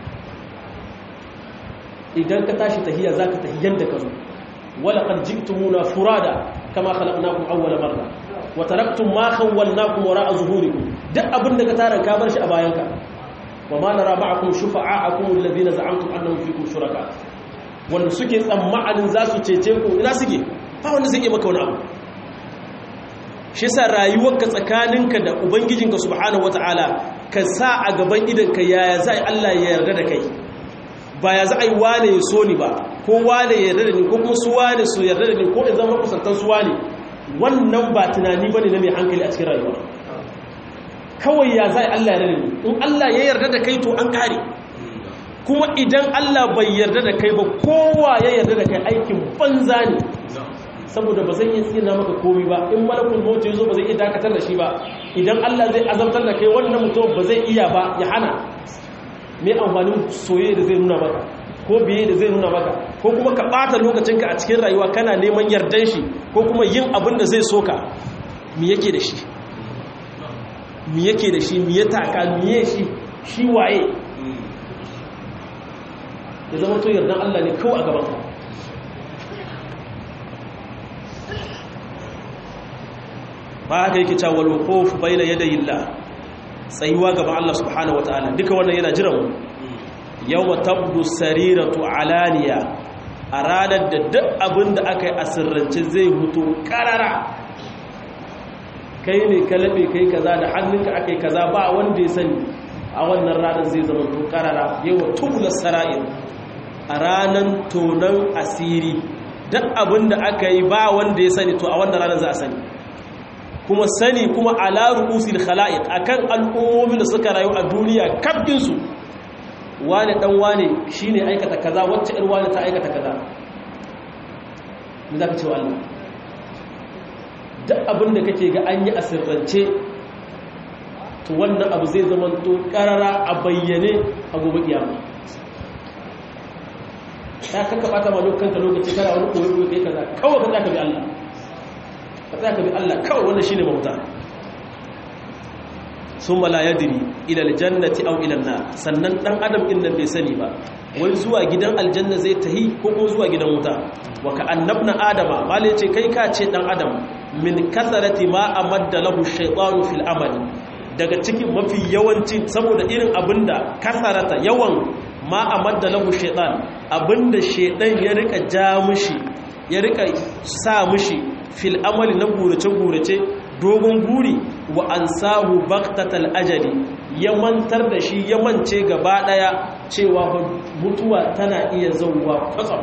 idan ka tashi tahiyya zaka tahiyyan da ka zo wala qad jiktumuna furada kama khalaqnakum awwala marra wa taraktum ma khawwalnakum wara'a zuhurikum duk abin da ka tara ka bar shi a bayanka wa ma nara ma'akum shufa'akum alladhina za'amtum annahum fikum shuraka wanda suke tsammanin za su cece ku ina suke ba wanda zai yi maka wani abu shi yasa rayuwarka tsakaninka da ubangijinka subhanahu wataala ka sa a gaban idanka yaya zai Allah ya yarda da kai ba ya za a yi wane ya so ni ba ko wane ya yarda da ni ko kuma su wane su yarda da ni ko in zama kusantar su wane wannan ba tunani bane na mai hankali a cikin rayuwa kawai ya zai Allah ya yarda da ni in Allah ya yarda da kai to an kare kuma idan Allah bai yarda da kai ba kowa ya yarda da kai aikin banza ne saboda ba zai iya tsina maka komai ba in malakul maut ya zo ba zai iya dakatar da shi ba idan Allah zai azabtar da kai wannan mutum ba zai iya ba ya hana me amfanin soyayya da zai nuna maka ko biye da zai nuna maka ko kuma ka bata lokacinka a cikin rayuwa kana neman yardan shi ko kuma yin abin da zai soka me yake da shi me yake da shi me ya taka me shi shi waye da zama to yardan Allah ne kawai a gaban ka ba haka yake cewa wal wuquf bayna yaday Allah tsayuwa gaban Allah subhanahu wataala duka wannan yana jiran mu yawma tabdu sariratu alaniya a ranar da duk abin da aka yi a sirrance zai hutu karara kai ne ka labe kai kaza da hannunka aka yi kaza ba wanda ya sani a wannan ranar zai zama to karara yawma tubla sarair a ranar tonan asiri duk abin da aka yi ba wanda ya sani to a wannan ranar za a sani kuma sani kuma ala ru'usil khala'iq akan al'ummomin da suka rayu a duniya kafin su wane dan wane shine aikata kaza wacce ir wane ta aikata kaza me zaka ce wa Allah duk abin da kake ga an yi asirrance to wannan abu zai zama to karara a bayyane a gobe kiyama ta kaka bata ma lokacin lokaci kana wani koyo kai kaza kawai ka zaka bi Allah za ka bi Allah kawai wannan shine bauta summa la yadri ila aljannati aw ila an-nar sannan dan adam din nan bai sani ba wai zuwa gidan aljanna zai tahi ko kuma zuwa gidan wuta wa ka annabna adama mala yace kai ka ce dan adam min kasarati ma amadda lahu ash-shaytanu fil amali daga cikin mafi yawanci saboda irin abinda kasarata yawan ma amadda lahu ash-shaytan abinda shaytan ya rika ja mushi ya rika sa mushi fil amali na gurace-gurace dogon guri wa an sahu baktatal ajali ya mantar da shi ya mance gaba daya cewa mutuwa tana iya zauwa kwatsam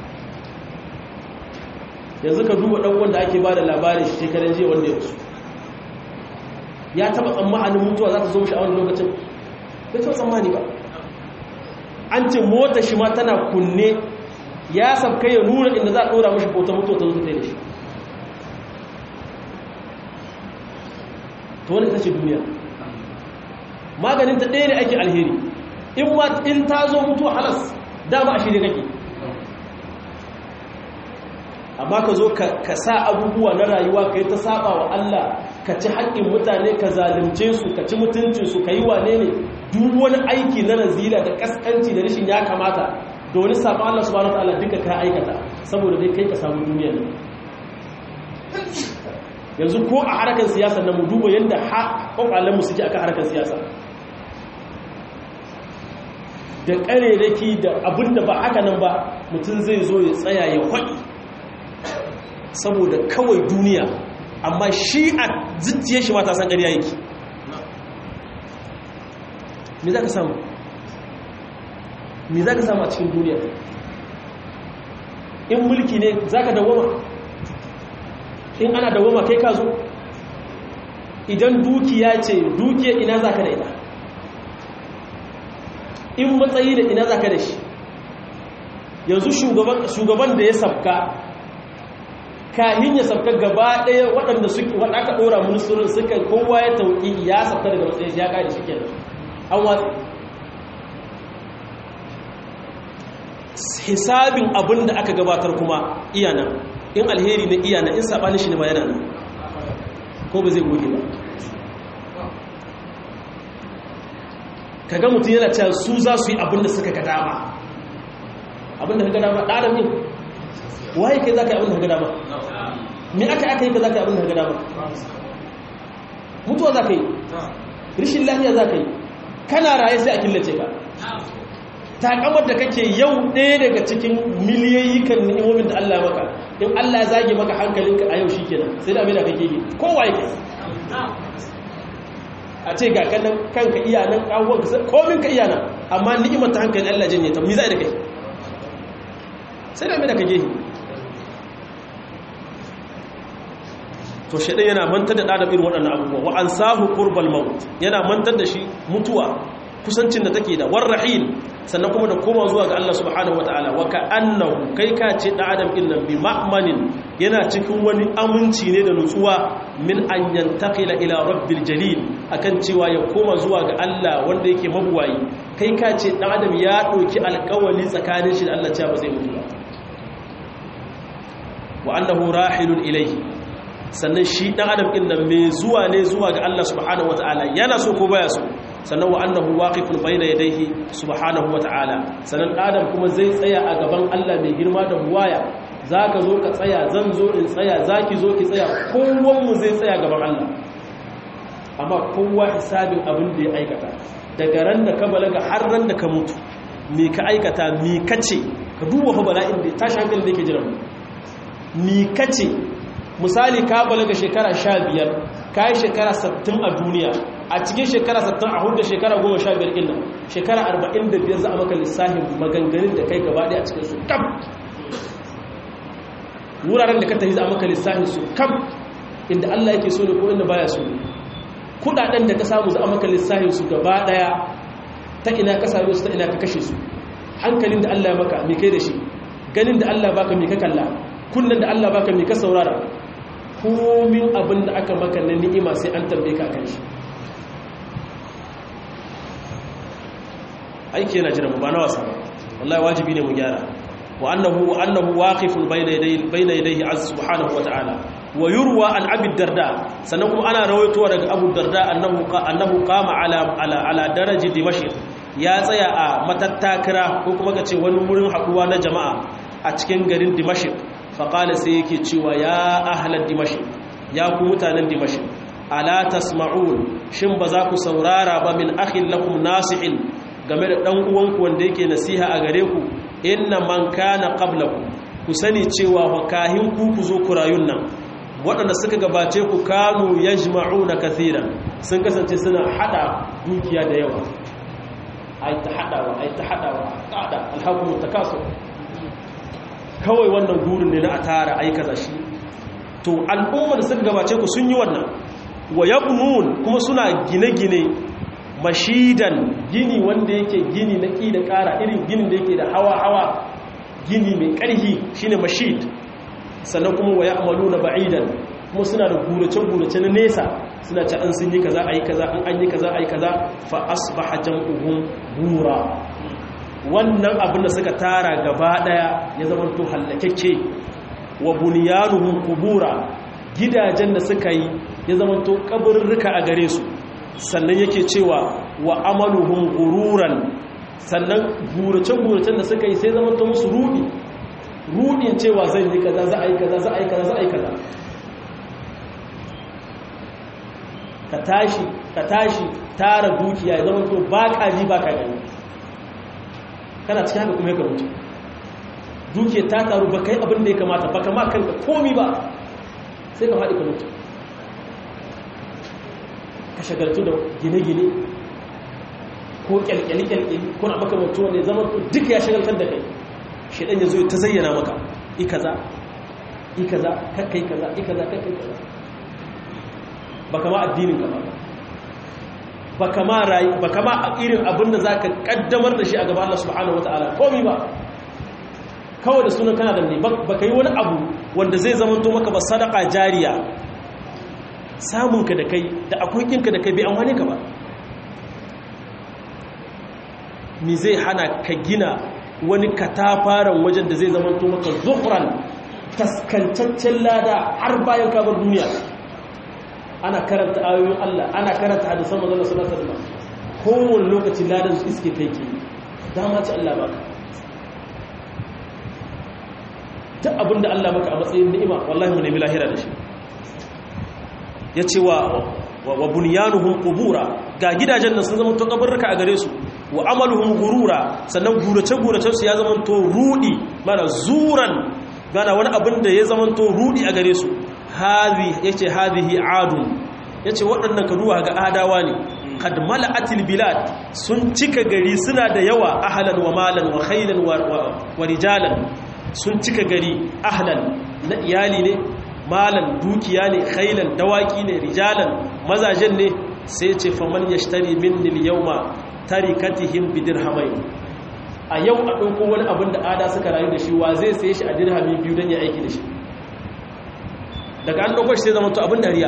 yanzu ka duba dan wanda ake bada labarin shi shekaran jiya wanda ya rasu ya taba tsammanin mutuwa za ta zo shi a wani lokacin bai taba tsammani ba an ce mota shi ma tana kunne ya sabka ya nuna inda za a dora mashi kota mutuwa ta zo ta da shi to wani ita ce duniya maganin ta ɗaya ne ake alheri in ma in ta zo mutuwa halas dama a shirye kake amma ka zo ka sa abubuwa na rayuwa ka yi ta saba wa Allah ka ci haƙƙin mutane ka zalunce su ka ci mutuncinsu ka yi wane ne duk wani aiki na razila da ƙasƙanci da rashin ya kamata da wani saba Allah subhanahu wa ta'ala duka ka aikata saboda dai kai ka samu duniya ne yanzu ko a harkar siyasa na mu duba yadda ƙwaƙwalenmu suke aka harkar siyasa da ƙarerake da abin da ba haka nan ba mutum zai zo ya tsaya ya kwaɗi saboda kawai duniya amma shi a zuciye shi mata san ƙarya yake me za ka samu me za ka samu a cikin duniya in mulki ne zaka dawoma in ana dawoma kai ka zo idan dukiya ce dukiya ina zaka da ita in matsayi da ina zaka da shi yanzu shugaban shugaban da ya sabka kahin ya sabka gaba daya waɗanda suke wanda aka dora ministrin suka kowa ya tauki ya sabka daga matsayin ya kare shi kenan an watsa hisabin abin da aka gabatar kuma iyana in alheri na iyana in saɓani shi ne ba yana nan ko ba zai goge ba kaga mutum yana cewa su za su yi abin da suka ga dama abin da ka ga dama ɗaran yin waye kai za ka yi abin da ka ga dama me aka aka yi ka za ka yi abin da ka ga dama mutuwa za ka yi rishin lafiya za ka yi kana raye sai a killace ka takamar da kake yau ɗaya daga cikin miliyoyi kan ni'imomin da Allah maka in Allah ya zage maka hankalinka a yau shi kenan sai da abin da kake yi kowa yake a ce ga kanan kanka iya nan kawon ka komin ka iya nan amma ni'imar ta hankali Allah janye ta mi za da kai sai da abin da kake yi to shaɗin yana mantar da ɗaɗa irin waɗannan abubuwa wa an sahu ƙurbal maut yana mantar da shi mutuwa kusancin da take da warrahil sannan kuma da koma zuwa ga Allah subhanahu wataala wa ka'annahu kai ka ce da adam din nan bi ma'manin yana cikin wani aminci ne da nutsuwa min an yantaqila ila rabbil jalil akan cewa ya koma zuwa ga Allah wanda yake mabuwayi kai ka ce da adam ya doki alƙawali tsakanin shi da Allah cewa ba zai mutu ba wa annahu rahilun ilayhi sannan shi dan adam din nan mai zuwa ne zuwa ga Allah subhanahu wataala yana so ko baya so sannan wa annahu waqifun bayna yadayhi subhanahu wataala sannan adam kuma zai tsaya a gaban Allah mai girma da buwaya zaka zo ka tsaya zan zo in tsaya zaki zo ki tsaya kowan mu zai tsaya gaban Allah amma kowa hisabin abin da ya aikata daga ran da ka balaga har ran da ka mutu me ka aikata me kace ka duba fa bala'in da tashi hankalin da yake jira mu me kace misali ka balaga shekara sha biyar ka yi shekara sittin a duniya a cikin shekara sittin a hudu shekara goma sha biyar ɗin nan shekara arba'in da biyar za a maka lissahin maganganun da kai gaba ɗaya a cikin su kam wuraren da ka tafi za a maka lissahin su kam inda Allah yake so ne ko inda baya so ne kudaden da ka samu za a maka lissahin su gaba ɗaya ta ina ka same su ta ina ka kashe su hankalin da Allah ya maka me kai da shi ganin da Allah baka me ka kalla kullun da Allah baka me ka saurara komin abin da aka maka na ni'ima sai an tambaye ka kan shi aiki yana jira mu ba na wasa ba wallahi wajibi ne mu gyara wa annahu wa annahu waqifun bayna yadayhi bayna yadayhi azza subhanahu wa ta'ala wa yurwa an abi darda sannan kuma ana rawaitowa daga abu darda annahu annahu qama ala ala ala daraji dimashq ya tsaya a matattakira ko kuma kace wani wurin haduwa na jama'a a cikin garin dimashq faƙala sai yake cewa ya ahalar dimashi ya ku mutanen dimashi ala tasma'un shin ba za ku saurara ba min akhin lakum nasihin game da ɗan uwanku wanda yake nasiha a gare ku inna man kana qablakum ku sani cewa wakahin ku ku zo ku rayun nan waɗanda suka gabace ku kanu yajma'una kathiran sun kasance suna hada dukiya da yawa ai ta hadawa ai ta hadawa kada alhakum takasur kawai wannan gurin ne na a tara aikaza shi to al'ummar da suka gabace ku sun yi wannan wa yabnun kuma suna gine-gine mashidan gini wanda yake gini na ƙi da ƙara irin ginin da yake da hawa-hawa gini mai ƙarhi shine mashid sannan kuma wa ya'maluna ba'idan kuma suna da gurace-gurace na nesa suna ci an sun yi kaza ayi kaza an an yi kaza ayi kaza fa asbaha jam'uhum bura wannan abin da suka tara gaba daya ya zama to hallakekke wa bunyanuhum qubura gidajen da suka yi ya zama to kaburruka a gare su sannan yake cewa wa amaluhum gururan sannan gurace-guracen da suka yi sai zama to musu rudi rudin cewa zan yi kaza za a yi kaza za a yi kaza za a yi kaza ka tashi ka tashi tara dukiya ya zama to ba ka ji ba ka gani kana cikin haka kuma ya karuta duke ta taru ba kai abin da ya kamata ba kama kanka komi ba sai ka faɗi ka mutu ka shagaltu da gine-gine ko kyalkyali-kyalkyali ko na maka mutuwa ne zama duka ya shagaltar da kai shaɗan ya zo ta zayyana maka ikaza ikaza kakkai kaza ikaza kakkai kaza baka ma addinin ka ba baka ma rayi baka ma irin abinda zaka kaddamar da shi a gaban Allah subhanahu wataala komai ba kawai da sunan kana da ne baka yi wani abu wanda zai zama to maka ba sadaka jariya samun ka da kai da akwai kinka da kai bai amfane ka ba me zai hana ka gina wani katafaren wajen da zai zama to maka zuhran taskantaccen lada har bayan ka bar duniya ana karanta ayoyin Allah ana karanta hadisan manzon sallallahu alaihi wasallam kowane lokaci ladan su iske kai ke dama ce Allah baka duk abinda Allah maka a matsayin ni'ima wallahi mu nemi lahira da shi yace wa wa bunyanuhum qubura ga gidajen nan sun zama to kabarruka a gare su wa amaluhum gurura sannan gurace gurace su ya zama to rudi mana zuran gana wani abin da ya zama to rudi a gare su hadhi yace hadhihi adun yace waɗannan kaduwa ga adawa ne kad mala'atil bilad sun cika gari suna da yawa ahlan wa malan wa khaylan wa rijalan sun cika gari ahlan na iyali ne malan dukiya ne khaylan dawaki ne rijalan mazajen ne sai yace faman yashtari minni al-yawma tarikatihim bidirhamayn a yau a dauko wani abin da ada suka rayu da shi wa zai saye shi a dirhami biyu dan ya aiki da shi daga an ɗaukar shi sai zama to abin dariya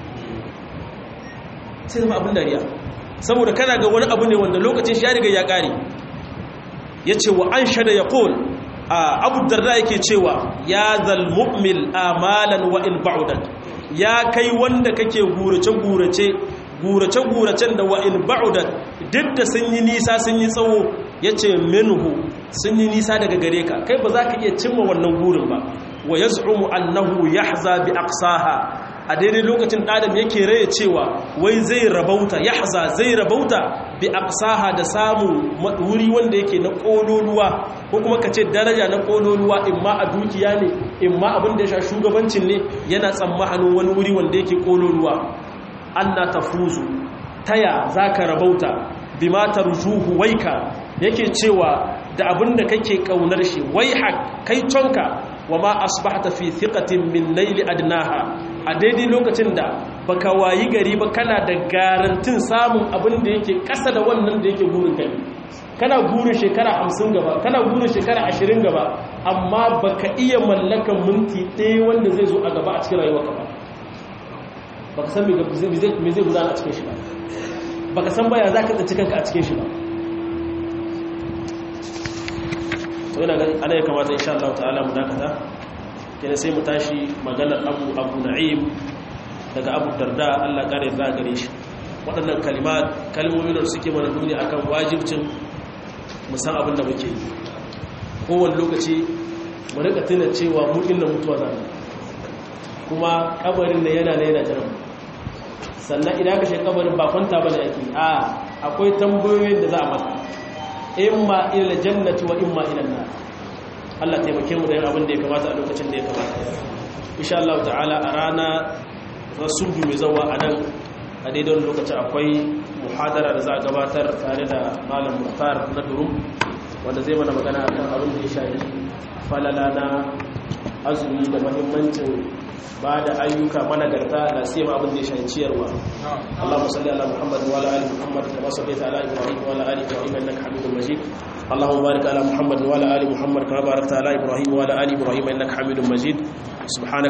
sai zama abin dariya saboda kana ga wani abu ne wanda lokacin shi ya riga ya ƙare ya ce wa an shada ya ƙol a abu darda yake cewa ya zalmu'mil amalan wa in ba'udan ya kai wanda kake gurace-gurace gurace-guracen da wa in ba'udan duk da sun yi nisa sun yi tsawo ya ce minhu sun yi nisa daga gare ka kai ba za ka iya cimma wannan gurin ba wa ya zu'umu annahu yahza bi aqsaha a daidai lokacin adam yake raye cewa wai zai rabauta yahza zai rabauta bi aqsaha da samu wuri wanda yake na kololuwa ko kuma kace daraja na kololuwa imma a dukiya ne imma abin da ya sha shugabancin ne yana tsammanin wani wuri wanda yake kololuwa anna tafuzu taya zaka rabauta bima tarjuhu waika yake cewa da abin da kake kaunar shi waihak kai tonka wa ma asbahta fi thiqatin min layli adnaha a daidai lokacin da baka wayi gari ba kana da garantin samun abin da yake kasa da wannan da yake gurin kai kana gurin shekara hamsin gaba kana gurin shekara ashirin gaba amma baka iya mallakan minti ɗaya wanda zai zo a gaba a cikin rayuwarka ba baka san me zai gudana a cikin shi ba baka san baya zaka tsinci kanka a cikin shi ba to ina ga ana ya kamata insha Allah ta'ala mu dakata kenan sai mu tashi maganar Abu Abu Na'im daga Abu Darda Allah kare da gare shi waɗannan kalimat kalmomin da suke mana nuni akan wajibcin mu san abin da muke yi kowane lokaci mu rika tuna cewa mu inda mutuwa za kuma kabarin da yana da yana jiran sannan idan ka shi kabarin ba kwanta bane ake a akwai tambayoyin da za a maka imma ila jannati wa imma ila nar Allah taimake mu da yin abin da ya kamata a lokacin da ya kamata insha Allah ta'ala a rana rasulu mai zawa a nan a daidai lokacin akwai muhadara da za a gabatar tare da malam Muhtar na Durum wanda zai mana magana akan abin da ya shafi falala na azumi da muhimmancin ba da ayyuka managarta da siyama abin da ya shafi ciyarwa Allahumma salli ala Muhammad wa ala ali Muhammad kama sallaita ala Ibrahim wa ala ali Ibrahim innaka Hamidum Majid Allahumma barik ala Muhammad wa ala ali Muhammad kama barakta ala Ibrahim wa ala ali Ibrahim innaka Hamidum Majid subhanaka